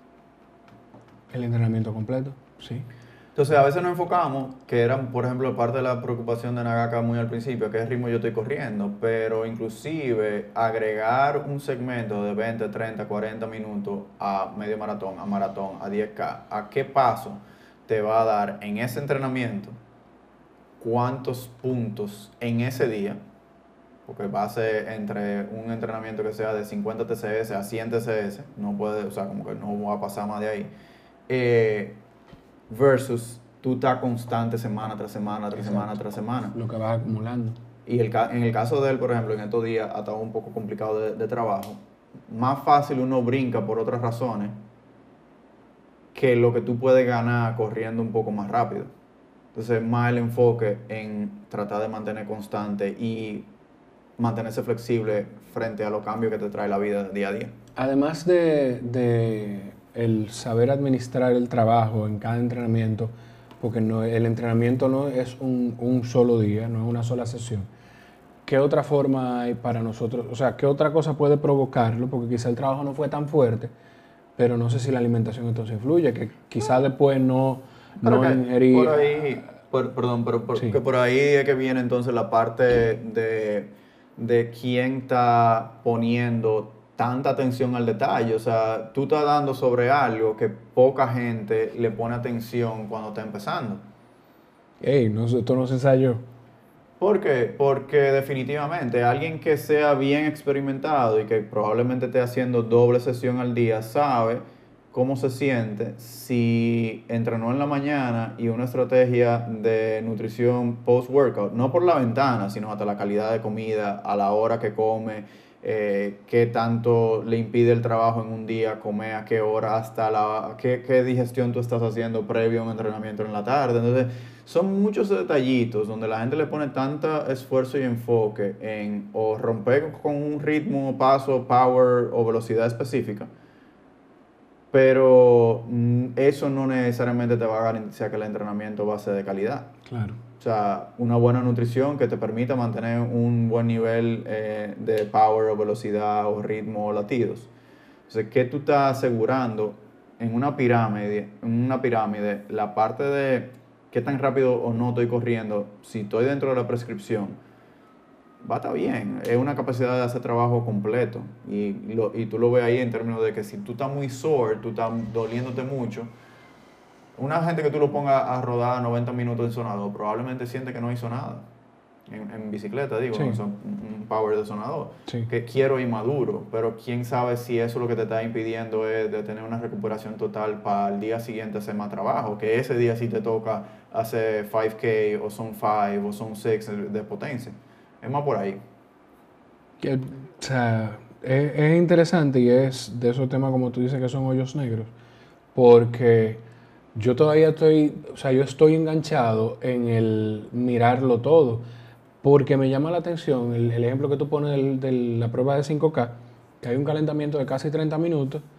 El entrenamiento completo, sí. Entonces, a veces nos enfocamos, que era, por ejemplo, parte de la preocupación de Nagaka muy al principio, que es el ritmo yo estoy corriendo, pero inclusive agregar un segmento de veinte, treinta, cuarenta minutos a medio maratón, a maratón, a diez K, ¿a qué paso te va a dar en ese entrenamiento? ¿Cuántos puntos en ese día? Porque va a ser entre un entrenamiento que sea de cincuenta T C S a cien T C S, no puede, o sea, como que no va a pasar más de ahí, eh, versus tú estás constante semana tras semana, tras Exacto. semana, tras semana. Lo que vas acumulando. Y el, en el caso de él, por ejemplo, en estos días ha estado un poco complicado de, de trabajo, más fácil uno brinca por otras razones que lo que tú puedes ganar corriendo un poco más rápido. Entonces, más el enfoque en tratar de mantener constante y mantenerse flexible frente a los cambios que te trae la vida día a día. Además de, de el saber administrar el trabajo en cada entrenamiento, porque no, el entrenamiento no es un, un solo día, no es una sola sesión. ¿Qué otra forma hay para nosotros? O sea, ¿qué otra cosa puede provocarlo? Porque quizá el trabajo no fue tan fuerte, pero no sé si la alimentación entonces influye, que quizá después no, no ingerir... Por ahí, por, perdón, pero por, sí. que por ahí es que viene entonces la parte de, de quién está poniendo tanta atención al detalle. O sea, tú estás dando sobre algo que poca gente le pone atención cuando está empezando. Ey, no, esto no se ensayó. ¿Por qué? Porque definitivamente alguien que sea bien experimentado y que probablemente esté haciendo doble sesión al día sabe cómo se siente si entrenó en la mañana y una estrategia de nutrición post-workout, no por la ventana, sino hasta la calidad de comida, a la hora que come, eh, qué tanto le impide el trabajo en un día, comer a qué hora, hasta la qué, qué digestión tú estás haciendo previo a un entrenamiento en la tarde. Entonces, son muchos detallitos donde la gente le pone tanto esfuerzo y enfoque en o romper con un ritmo, paso, power o velocidad específica, pero mm, eso no necesariamente te va a garantizar que el entrenamiento va a ser de calidad. Claro. O sea, una buena nutrición que te permita mantener un buen nivel eh, de power o velocidad o ritmo o latidos. Entonces, ¿qué tú estás asegurando en una pirámide, en una pirámide, la parte de qué tan rápido o no estoy corriendo, si estoy dentro de la prescripción, va a estar bien, es una capacidad de hacer trabajo completo y, lo, y tú lo ves ahí en términos de que si tú estás muy sore, tú estás doliéndote mucho, una gente que tú lo pongas a rodar noventa minutos en sonador probablemente siente que no hizo nada, en, en bicicleta digo, sí. no son un power de sonador, sí. que quiero ir maduro, pero quién sabe si eso lo que te está impidiendo es de tener una recuperación total para el día siguiente hacer más trabajo, que ese día sí te toca hacer cinco K o son cinco o son seis de potencia. Es más por ahí. Que, o sea, es, es interesante y es de esos temas como tú dices que son hoyos negros, porque yo todavía estoy, o sea, yo estoy enganchado en el mirarlo todo, porque me llama la atención el, el ejemplo que tú pones de la prueba de cinco K, que hay un calentamiento de casi treinta minutos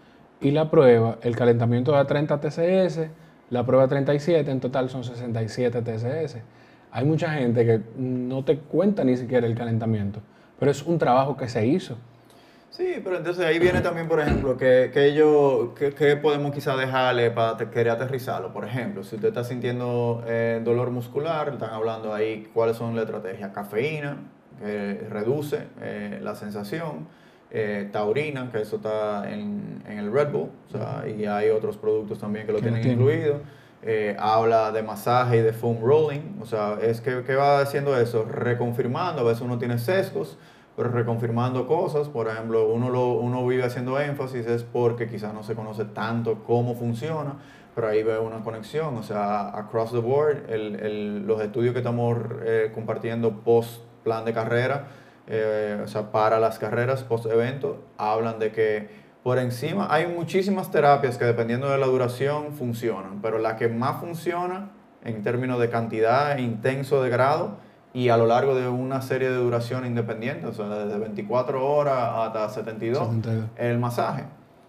y la prueba, el calentamiento da treinta T C S, la prueba treinta y siete, en total son sesenta y siete T C S. Hay mucha gente que no te cuenta ni siquiera el calentamiento, pero es un trabajo que se hizo. Sí, pero entonces ahí viene también, por ejemplo, que, que yo, que, que podemos quizá dejarle para te- querer aterrizarlo. Por ejemplo, si usted está sintiendo eh, dolor muscular, están hablando ahí cuáles son las estrategias. Cafeína, que reduce eh, la sensación. Eh, taurina, que eso está en, en el Red Bull, o sea, y hay otros productos también que lo Que lo tienen tienen. incluido. Eh, habla de masaje y de foam rolling, o sea, es que, que va haciendo eso, reconfirmando, a veces uno tiene sesgos, pero reconfirmando cosas. Por ejemplo, uno, lo, uno vive haciendo énfasis es porque quizás no se conoce tanto cómo funciona, pero ahí ve una conexión, o sea, across the board, el, el, los estudios que estamos eh, compartiendo post plan de carrera, eh, o sea, para las carreras post evento, hablan de que por encima hay muchísimas terapias que dependiendo de la duración funcionan, pero la que más funciona en términos de cantidad e intenso de grado y a lo largo de una serie de duración independiente, o sea, desde veinticuatro horas hasta setenta y dos, setenta y dos. el masaje.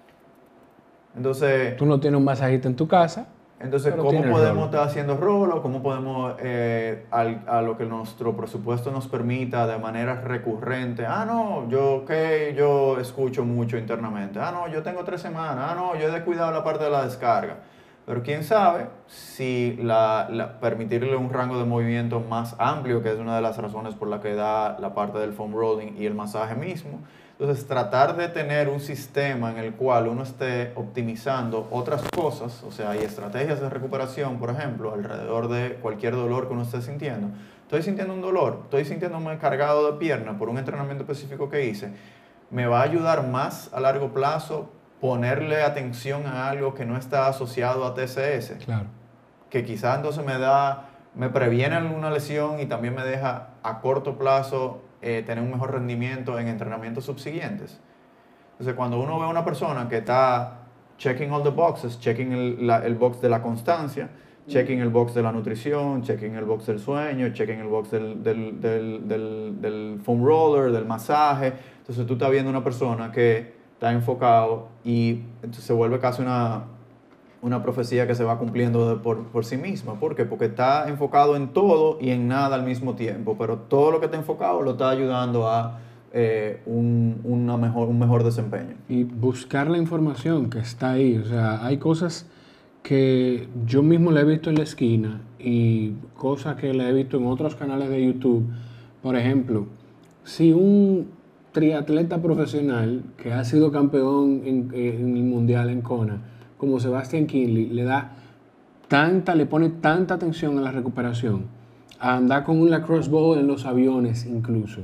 Entonces, Tú no tienes un masajista en tu casa, entonces, pero ¿cómo tienes podemos rolo. estar haciendo rolo? ¿Cómo podemos, eh, al- a lo que nuestro presupuesto nos permita de manera recurrente? Ah, no, yo que yo escucho mucho internamente. Ah, no, yo tengo tres semanas. Ah, no, yo he descuidado la parte de la descarga. Pero quién sabe si la, la- permitirle un rango de movimiento más amplio, que es una de las razones por la que da la parte del foam rolling y el masaje mismo. Entonces, tratar de tener un sistema en el cual uno esté optimizando otras cosas, o sea, hay estrategias de recuperación, por ejemplo, alrededor de cualquier dolor que uno esté sintiendo. Estoy sintiendo un dolor, estoy sintiéndome cargado de pierna por un entrenamiento específico que hice. Me va a ayudar más a largo plazo ponerle atención a algo que no está asociado a T C S, Claro. que quizás entonces me da, me previene alguna lesión y también me deja a corto plazo eh, tener un mejor rendimiento en entrenamientos subsiguientes. Entonces, cuando uno ve a una persona que está checking all the boxes, checking el, la- el box de la constancia, checking el box de la nutrición, checking el box del sueño, checking el box del, del, del, del, del foam roller, del masaje, entonces tú estás viendo una persona que está enfocado y entonces se vuelve casi una, una profecía que se va cumpliendo de por, por sí misma. ¿Por qué? Porque está enfocado en todo y en nada al mismo tiempo, pero todo lo que está enfocado lo está ayudando a eh, un, una mejor, un mejor desempeño. Y buscar la información que está ahí. O sea, hay cosas que yo mismo le he visto en la esquina y cosas que le he visto en otros canales de YouTube. Por ejemplo, si un triatleta profesional que ha sido campeón en, en el mundial en Kona, como Sebastian Kinley, le da tanta, le pone tanta atención a la recuperación, a andar con un lacrosse ball en los aviones incluso,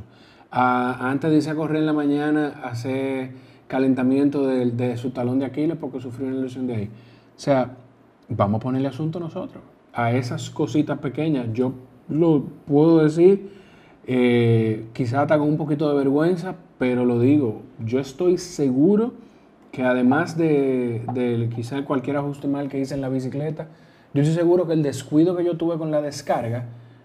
a, antes de irse a correr en la mañana, hacer calentamiento de, de su talón de Aquiles porque sufrió una lesión de ahí. O sea, vamos a ponerle asunto nosotros a esas cositas pequeñas. Yo lo puedo decir, eh, quizás hasta con un poquito de vergüenza, pero lo digo, yo estoy seguro que además de, de quizás cualquier ajuste mal que hice en la bicicleta, yo estoy seguro que el descuido que yo tuve con la descarga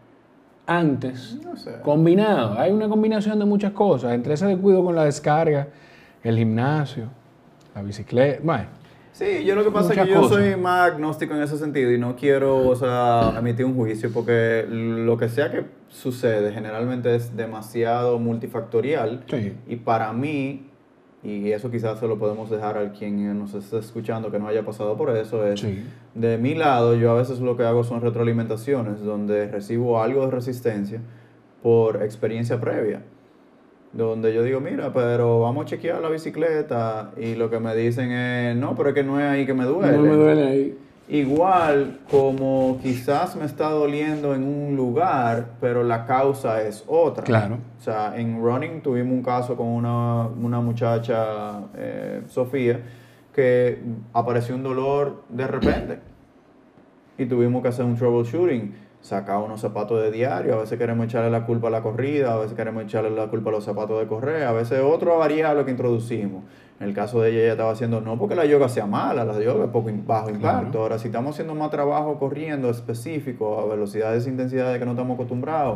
antes, No sé. combinado, hay una combinación de muchas cosas, entre ese descuido con la descarga, el gimnasio, la bicicleta, bueno, Sí, yo lo que pasa es muchas que yo cosas. soy más agnóstico en ese sentido y no quiero, o sea, emitir un juicio porque lo que sea que sucede generalmente es demasiado multifactorial Sí. y para mí, y eso quizás se lo podemos dejar a quien nos esté escuchando que no haya pasado por eso, es Sí. de mi lado yo a veces lo que hago son retroalimentaciones donde recibo algo de resistencia por experiencia previa. Donde yo digo, mira, pero vamos a chequear la bicicleta y lo que me dicen es, no, pero es que no es ahí que me No me duele. duele ahí. Igual como quizás me está doliendo en un lugar, pero la causa es otra. Claro. O sea, en running tuvimos un caso con una, una muchacha, eh, Sofía, que apareció un dolor de repente y tuvimos que hacer un troubleshooting, sacar unos zapatos de diario, a veces queremos echarle la culpa a la corrida, a veces queremos echarle la culpa a los zapatos de correr, a veces otra variable que introducimos. En el caso de ella, ella estaba haciendo, no porque la yoga sea mala, la yoga es poco, bajo impacto. Claro. Ahora, si estamos haciendo más trabajo corriendo específico, a velocidades e intensidades que no estamos acostumbrados,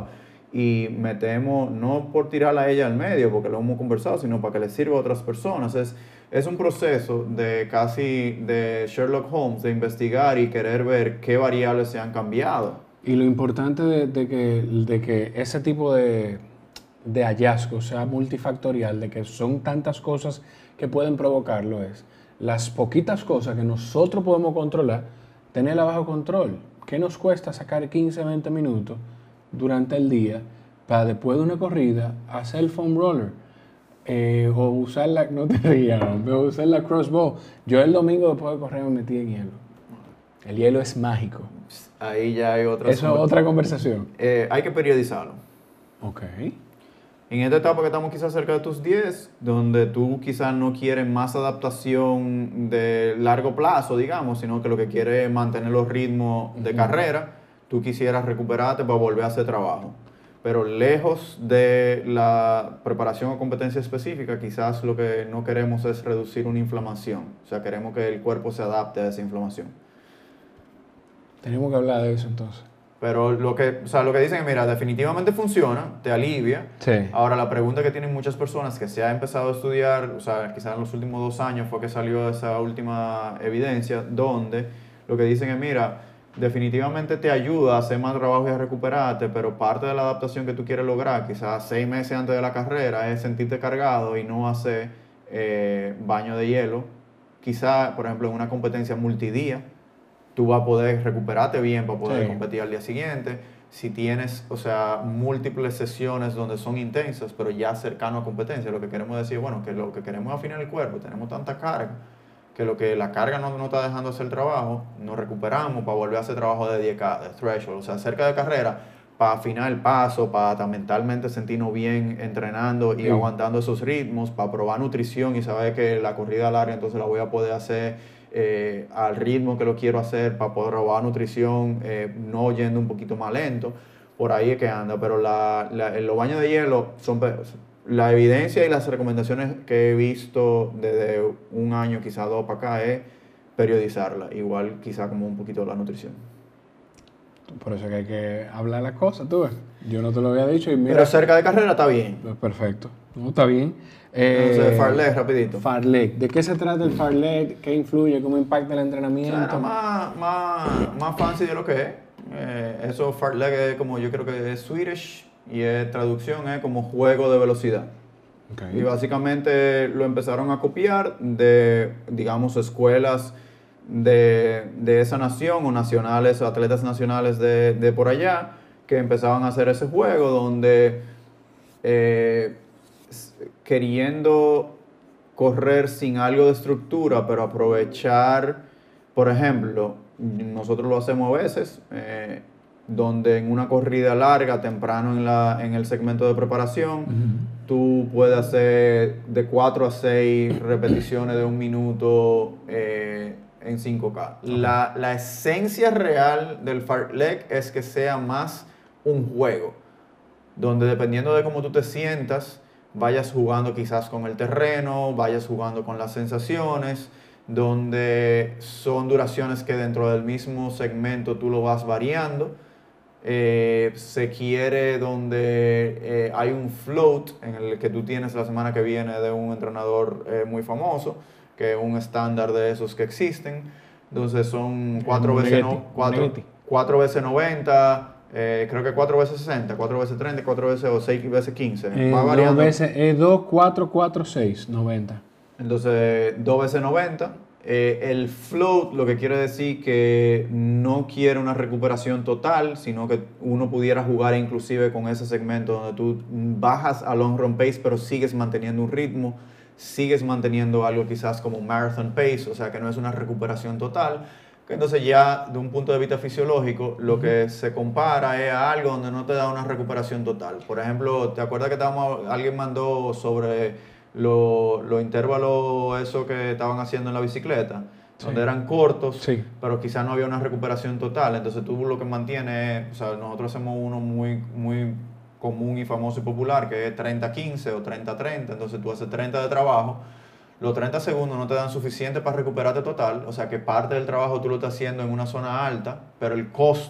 y metemos, no por tirarla a ella al medio, porque lo hemos conversado, sino para que le sirva a otras personas. Es, es un proceso de casi de Sherlock Holmes, de investigar y querer ver qué variables se han cambiado. Y lo importante de, de que, de que ese tipo de, de hallazgo sea multifactorial, de que son tantas cosas que pueden provocarlo, es las poquitas cosas que nosotros podemos controlar, tenerla bajo control. ¿Qué nos cuesta sacar quince, veinte minutos durante el día para después de una corrida hacer el foam roller? Eh, o usar la, no te rías, pero usar la crossbow. Yo el domingo después de correr me metí en hielo. El hielo es mágico. Ahí ya hay otra... Eso es otra conversación. Eh, hay que periodizarlo. Ok. En esta etapa que estamos quizás cerca de tus diez, donde tú quizás no quieres más adaptación de largo plazo, digamos, sino que lo que quieres es mantener los ritmos de uh-huh. carrera, tú quisieras recuperarte para volver a hacer trabajo. Pero lejos de la preparación o competencia específica, quizás lo que no queremos es reducir una inflamación. O sea, queremos que el cuerpo se adapte a esa inflamación. Tenemos que hablar de eso entonces. Pero lo que, o sea, lo que dicen es, mira, definitivamente funciona, te alivia. Sí. Ahora, la pregunta que tienen muchas personas que se ha empezado a estudiar, o sea, quizás en los últimos dos años fue que salió esa última evidencia, donde lo que dicen es, mira, definitivamente te ayuda a hacer más trabajo y a recuperarte, pero parte de la adaptación que tú quieres lograr, quizás seis meses antes de la carrera, es sentirte cargado y no hacer eh, baño de hielo. Quizás, por ejemplo, en una competencia multidía, tú vas a poder recuperarte bien para poder sí. competir al día siguiente. Si tienes, o sea, múltiples sesiones donde son intensas, pero ya cercano a competencia, lo que queremos decir, bueno, que lo que queremos es afinar el cuerpo, tenemos tanta carga, que lo que la carga no nos está dejando hacer el trabajo, nos recuperamos para volver a hacer trabajo de diez K, de threshold, o sea, cerca de carrera, para afinar el paso, para mentalmente sentirnos bien entrenando y sí. aguantando esos ritmos, para probar nutrición y saber que la corrida larga entonces la voy a poder hacer Eh, al ritmo que lo quiero hacer para poder robar nutrición, eh, no yendo un poquito más lento, por ahí es que anda, pero la, la, los baños de hielo son, la evidencia y las recomendaciones que he visto desde un año, quizás dos para acá, es periodizarla, igual quizá como un poquito la nutrición. Por eso que hay que hablar las cosas, tú ves. Yo no te lo había dicho y mira... Pero cerca de carrera está bien. Perfecto, no, está bien. Eh, Entonces, fartlek, rapidito. Fartlek. ¿De qué se trata el fartlek? ¿Qué influye? ¿Cómo impacta el entrenamiento? O sea, más, más, más fancy de lo que es. Eh, eso fartlek es como, yo creo que es Swedish y es, traducción es como juego de velocidad. Okay. Y básicamente lo empezaron a copiar de, digamos, escuelas de, de esa nación o nacionales, atletas nacionales de, de por allá, que empezaban a hacer ese juego donde... Eh, queriendo correr sin algo de estructura, pero aprovechar, por ejemplo, nosotros lo hacemos a veces, eh, donde en una corrida larga, temprano en, la, en el segmento de preparación, uh-huh. tú puedes hacer de cuatro a seis repeticiones de un minuto eh, en cinco K. Okay. La, la esencia real del fartlek es que sea más un juego, donde dependiendo de cómo tú te sientas, vayas jugando quizás con el terreno, vayas jugando con las sensaciones, donde son duraciones que dentro del mismo segmento tú lo vas variando. Eh, se quiere donde eh, hay un float en el que tú tienes la semana que viene de un entrenador eh, muy famoso, que es un estándar de esos que existen. Entonces son cuatro veces, no, cuatro, cuatro veces noventa, Eh, creo que cuatro veces sesenta, cuatro veces treinta, cuatro veces o seis veces quince. Eh, va variando. dos veces, eh, dos, cuatro, cuatro, seis, noventa. Entonces, dos veces noventa. Eh, el float lo que quiere decir que no quiere una recuperación total, sino que uno pudiera jugar inclusive con ese segmento donde tú bajas a long run pace, pero sigues manteniendo un ritmo, sigues manteniendo algo quizás como marathon pace, o sea que no es una recuperación total. Entonces ya de un punto de vista fisiológico, lo que se compara es a algo donde no te da una recuperación total. Por ejemplo, ¿te acuerdas que estábamos, alguien mandó sobre los lo intervalos eso que estaban haciendo en la bicicleta? Sí. Donde eran cortos, sí. pero quizás no había una recuperación total. Entonces tú lo que mantienes, o sea, nosotros hacemos uno muy, muy común y famoso y popular, que es treinta quince o treinta treinta. Entonces tú haces treinta de trabajo. Los treinta segundos no te dan suficiente para recuperarte total, o sea que parte del trabajo tú lo estás haciendo en una zona alta, pero el costo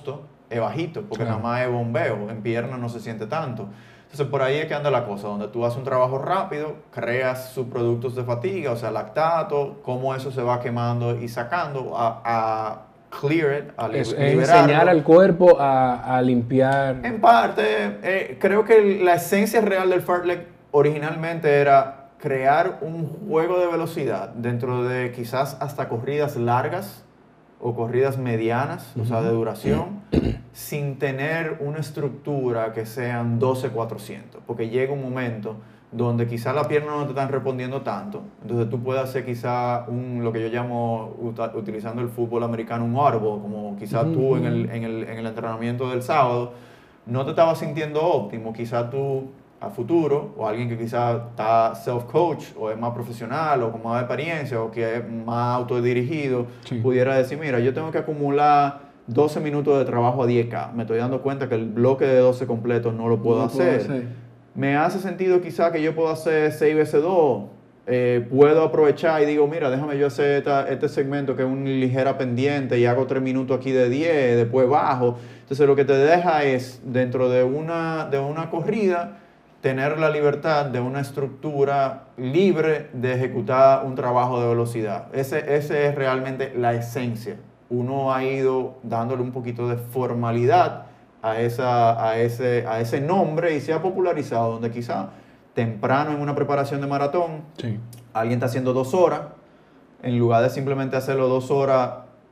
es bajito, porque Claro. nada más es bombeo, en pierna no se siente tanto. Entonces por ahí es que anda la cosa, donde tú haces un trabajo rápido, creas subproductos de fatiga, o sea, lactato, cómo eso se va quemando y sacando a, a clear it, a li- Es, es liberarlo. enseñar al cuerpo a, a limpiar. En parte, eh, creo que la esencia real del fartlek originalmente era crear un juego de velocidad dentro de quizás hasta corridas largas o corridas medianas, o sea, de duración, sin tener una estructura que sean doce cuatrocientos, porque llega un momento donde quizás la pierna no te están respondiendo tanto, entonces tú puedes hacer quizá un, lo que yo llamo, uta- utilizando el fútbol americano, un audible, como quizás tú en el, en, el, en el entrenamiento del sábado no te estabas sintiendo óptimo, quizás tú a futuro, o alguien que quizás está self-coach, o es más profesional, o con más experiencia, o que es más autodirigido, Sí. pudiera decir, mira, yo tengo que acumular doce minutos de trabajo a diez K, me estoy dando cuenta que el bloque de doce completo no lo puedo No lo puedo hacer. hacer. Me hace sentido quizá que yo puedo hacer seis veces dos, eh, puedo aprovechar y digo, mira, déjame yo hacer esta- este segmento que es una ligera pendiente y hago tres minutos aquí de diez, después bajo. Entonces lo que te deja es, dentro de una, de una corrida, tener la libertad de una estructura libre de ejecutar un trabajo de velocidad. Ese, ese es realmente la esencia. Uno ha ido dándole un poquito de formalidad a, esa, a, ese, a ese nombre y se ha popularizado, donde quizá temprano en una preparación de maratón, Sí. alguien está haciendo dos horas, en lugar de simplemente hacerlo dos horas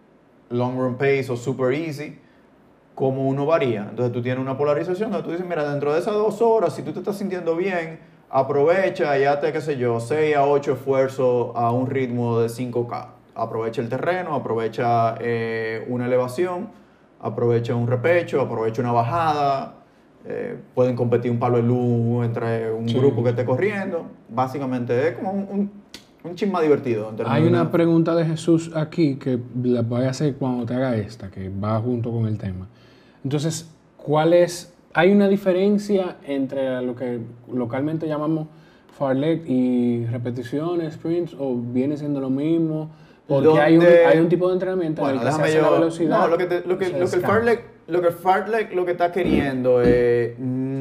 long run pace o super easy, como uno varía. Entonces tú tienes una polarización donde tú dices, mira, dentro de esas dos horas, si tú te estás sintiendo bien, aprovecha y hazte, qué sé yo, seis a ocho esfuerzos a un ritmo de cinco K. Aprovecha el terreno, aprovecha eh, una elevación, aprovecha un repecho, aprovecha una bajada. Eh, pueden competir un palo de luz entre un Sí. grupo que esté corriendo. Básicamente es como un, un, un chin más divertido. en términos Hay de una pregunta de Jesús aquí que la voy a hacer cuando te haga esta, que va junto con el tema. Entonces, ¿cuál es? ¿Hay una diferencia entre lo que localmente llamamos fartlek y repeticiones, sprints, o viene siendo lo mismo? Porque hay un, Donde- hay un tipo de entrenamiento Bueno, en el que se déjame hace yo. la velocidad. No, lo que, te- lo que, se lo que el descansa. fartlek, lo que el fartlek lo que está queriendo es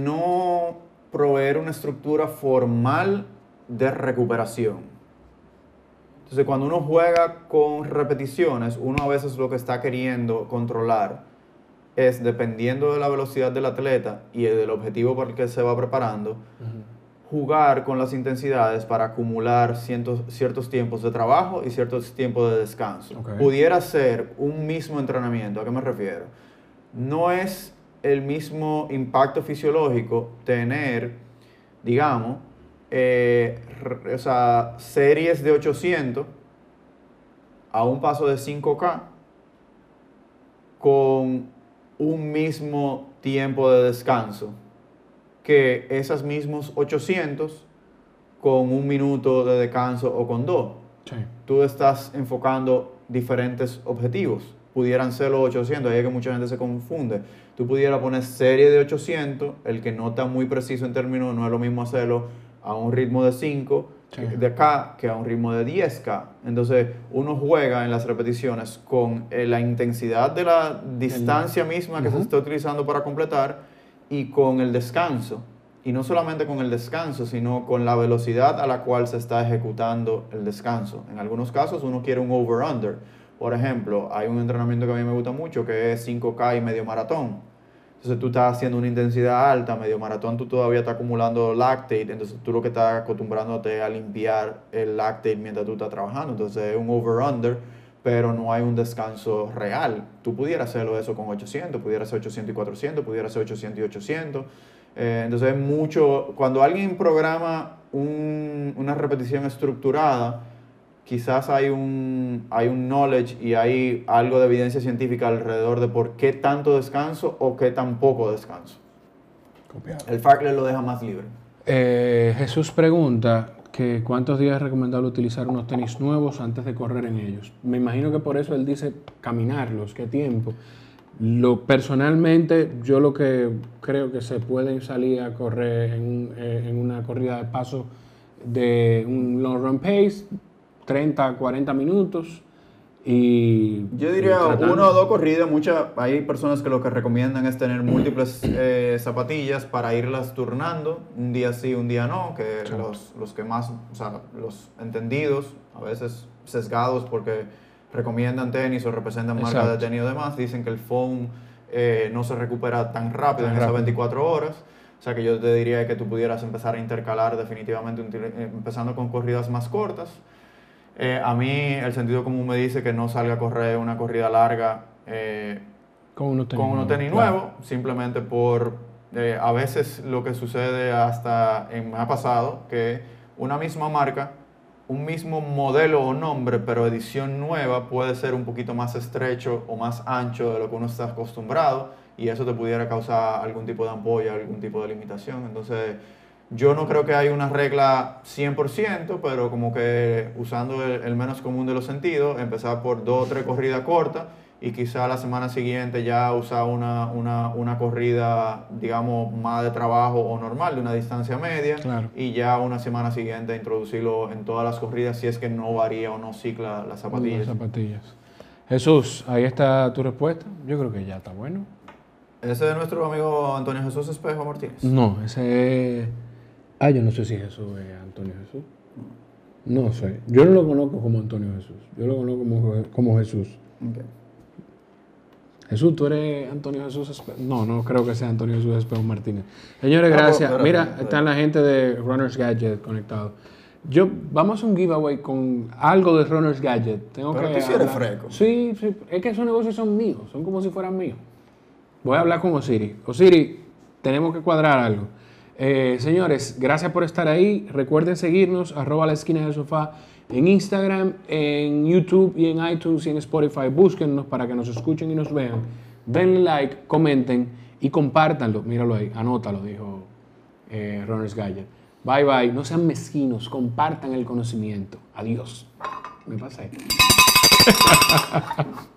no proveer una estructura formal de recuperación. Entonces, cuando uno juega con repeticiones, uno a veces lo que está queriendo controlar es, dependiendo de la velocidad del atleta y del objetivo para el que se va preparando, jugar con las intensidades para acumular cientos- ciertos tiempos de trabajo y ciertos tiempos de descanso. Ok. Pudiera ser un mismo entrenamiento. ¿A qué me refiero? No es el mismo impacto fisiológico tener, digamos, eh, r- o sea, series de ochocientos a un paso de cinco K con un mismo tiempo de descanso que esos mismos ochocientos con un minuto de descanso o con dos. Sí. Tú estás enfocando diferentes objetivos. Pudieran ser los ochocientos, ahí es que mucha gente se confunde. Tú pudieras poner serie de ochocientos, el que no está muy preciso en términos, no es lo mismo hacerlo a un ritmo de cinco Sí. de K que a un ritmo de diez K. Entonces uno juega en las repeticiones con eh, la intensidad de la distancia misma que se Ujú. está utilizando para completar y con el descanso. Y no solamente con el descanso, sino con la velocidad a la cual se está ejecutando el descanso. En algunos casos uno quiere un over-under. Por ejemplo, hay un entrenamiento que a mí me gusta mucho que es cinco K y medio maratón. Entonces tú estás haciendo una intensidad alta, medio maratón, tú todavía estás acumulando lactate, entonces tú lo que estás acostumbrándote a limpiar el lactate mientras tú estás trabajando. Entonces es un over-under, pero no hay un descanso real. Tú pudieras hacerlo eso con ochocientos, pudieras hacer ochocientos y cuatrocientos, pudieras hacer ochocientos y ochocientos. Eh, entonces es mucho, cuando alguien programa un- una repetición estructurada, quizás hay un, hay un knowledge y hay algo de evidencia científica alrededor de por qué tanto descanso o qué tan poco descanso. Copiado. El fartlek lo deja más libre. Eh, Jesús pregunta que cuántos días es recomendable utilizar unos tenis nuevos antes de correr en ellos. Me imagino que por eso él dice caminarlos, qué tiempo. Lo, personalmente, yo lo que creo que se pueden salir a correr en, un- eh, en una corrida de paso de un long run pace, treinta a cuarenta minutos, Y, Yo diría y tratando. una o dos corridas. Mucha, hay personas que lo que recomiendan es tener múltiples eh, zapatillas para irlas turnando, un día sí, un día no, que los, los que más, o sea, los entendidos, a veces sesgados porque recomiendan tenis o representan marcas de Exacto. tenis y demás, dicen que el foam eh, no se recupera tan rápido Tan en esas rápido. veinticuatro horas. O sea que yo te diría que tú pudieras empezar a intercalar definitivamente, eh, empezando con corridas más cortas. Eh, a mí el sentido común me dice que no salga a correr una corrida larga eh, Con unos tenis con unos nuevos, tenis claro. nuevos, simplemente por, eh, a veces lo que sucede hasta, en, me ha pasado, que una misma marca, un mismo modelo o nombre, pero edición nueva, puede ser un poquito más estrecho o más ancho de lo que uno está acostumbrado, y eso te pudiera causar algún tipo de ampolla, algún tipo de limitación. Entonces, yo no creo que hay una regla cien por ciento, pero como que usando el, el menos común de los sentidos, empezar por dos o tres corridas cortas y quizá la semana siguiente ya usar una, una, una corrida, digamos, más de trabajo o normal, de una distancia media, Claro. y ya una semana siguiente introducirlo en todas las corridas si es que no varía o no cicla las Las zapatillas. zapatillas. Jesús, ahí está tu respuesta. Yo creo que ya está bueno. Ese es nuestro amigo Antonio Jesús Espejo Martínez. No, ese es... Ah, yo no sé si Jesús es Antonio Jesús. No sé. Yo no lo conozco como Antonio Jesús. Yo lo conozco como, como Jesús. Okay. Jesús, ¿tú eres Antonio Jesús Espejo? No, no creo que sea Antonio Jesús Espejo Martínez. Señores, Ah, gracias. pero- pero- Mira, pero- están la gente de Runners Gadget conectado. Yo, vamos a hacer un giveaway con algo de Runners Gadget. Tengo Pero que tú sí eres hablar- fresco. Sí, sí, es que esos negocios son míos, son como si fueran míos. Voy a hablar con Osiri. Osiri, tenemos que cuadrar algo. Eh, señores, gracias por estar ahí. Recuerden seguirnos, arroba la esquina del sofá, en Instagram, en YouTube y en iTunes y en Spotify. Búsquennos para que nos escuchen y nos vean. Denle like, comenten y compártanlo. Míralo ahí, anótalo, dijo eh, Runners Gadget. Bye bye, no sean mezquinos, compartan el conocimiento. Adiós. Me pasa ahí.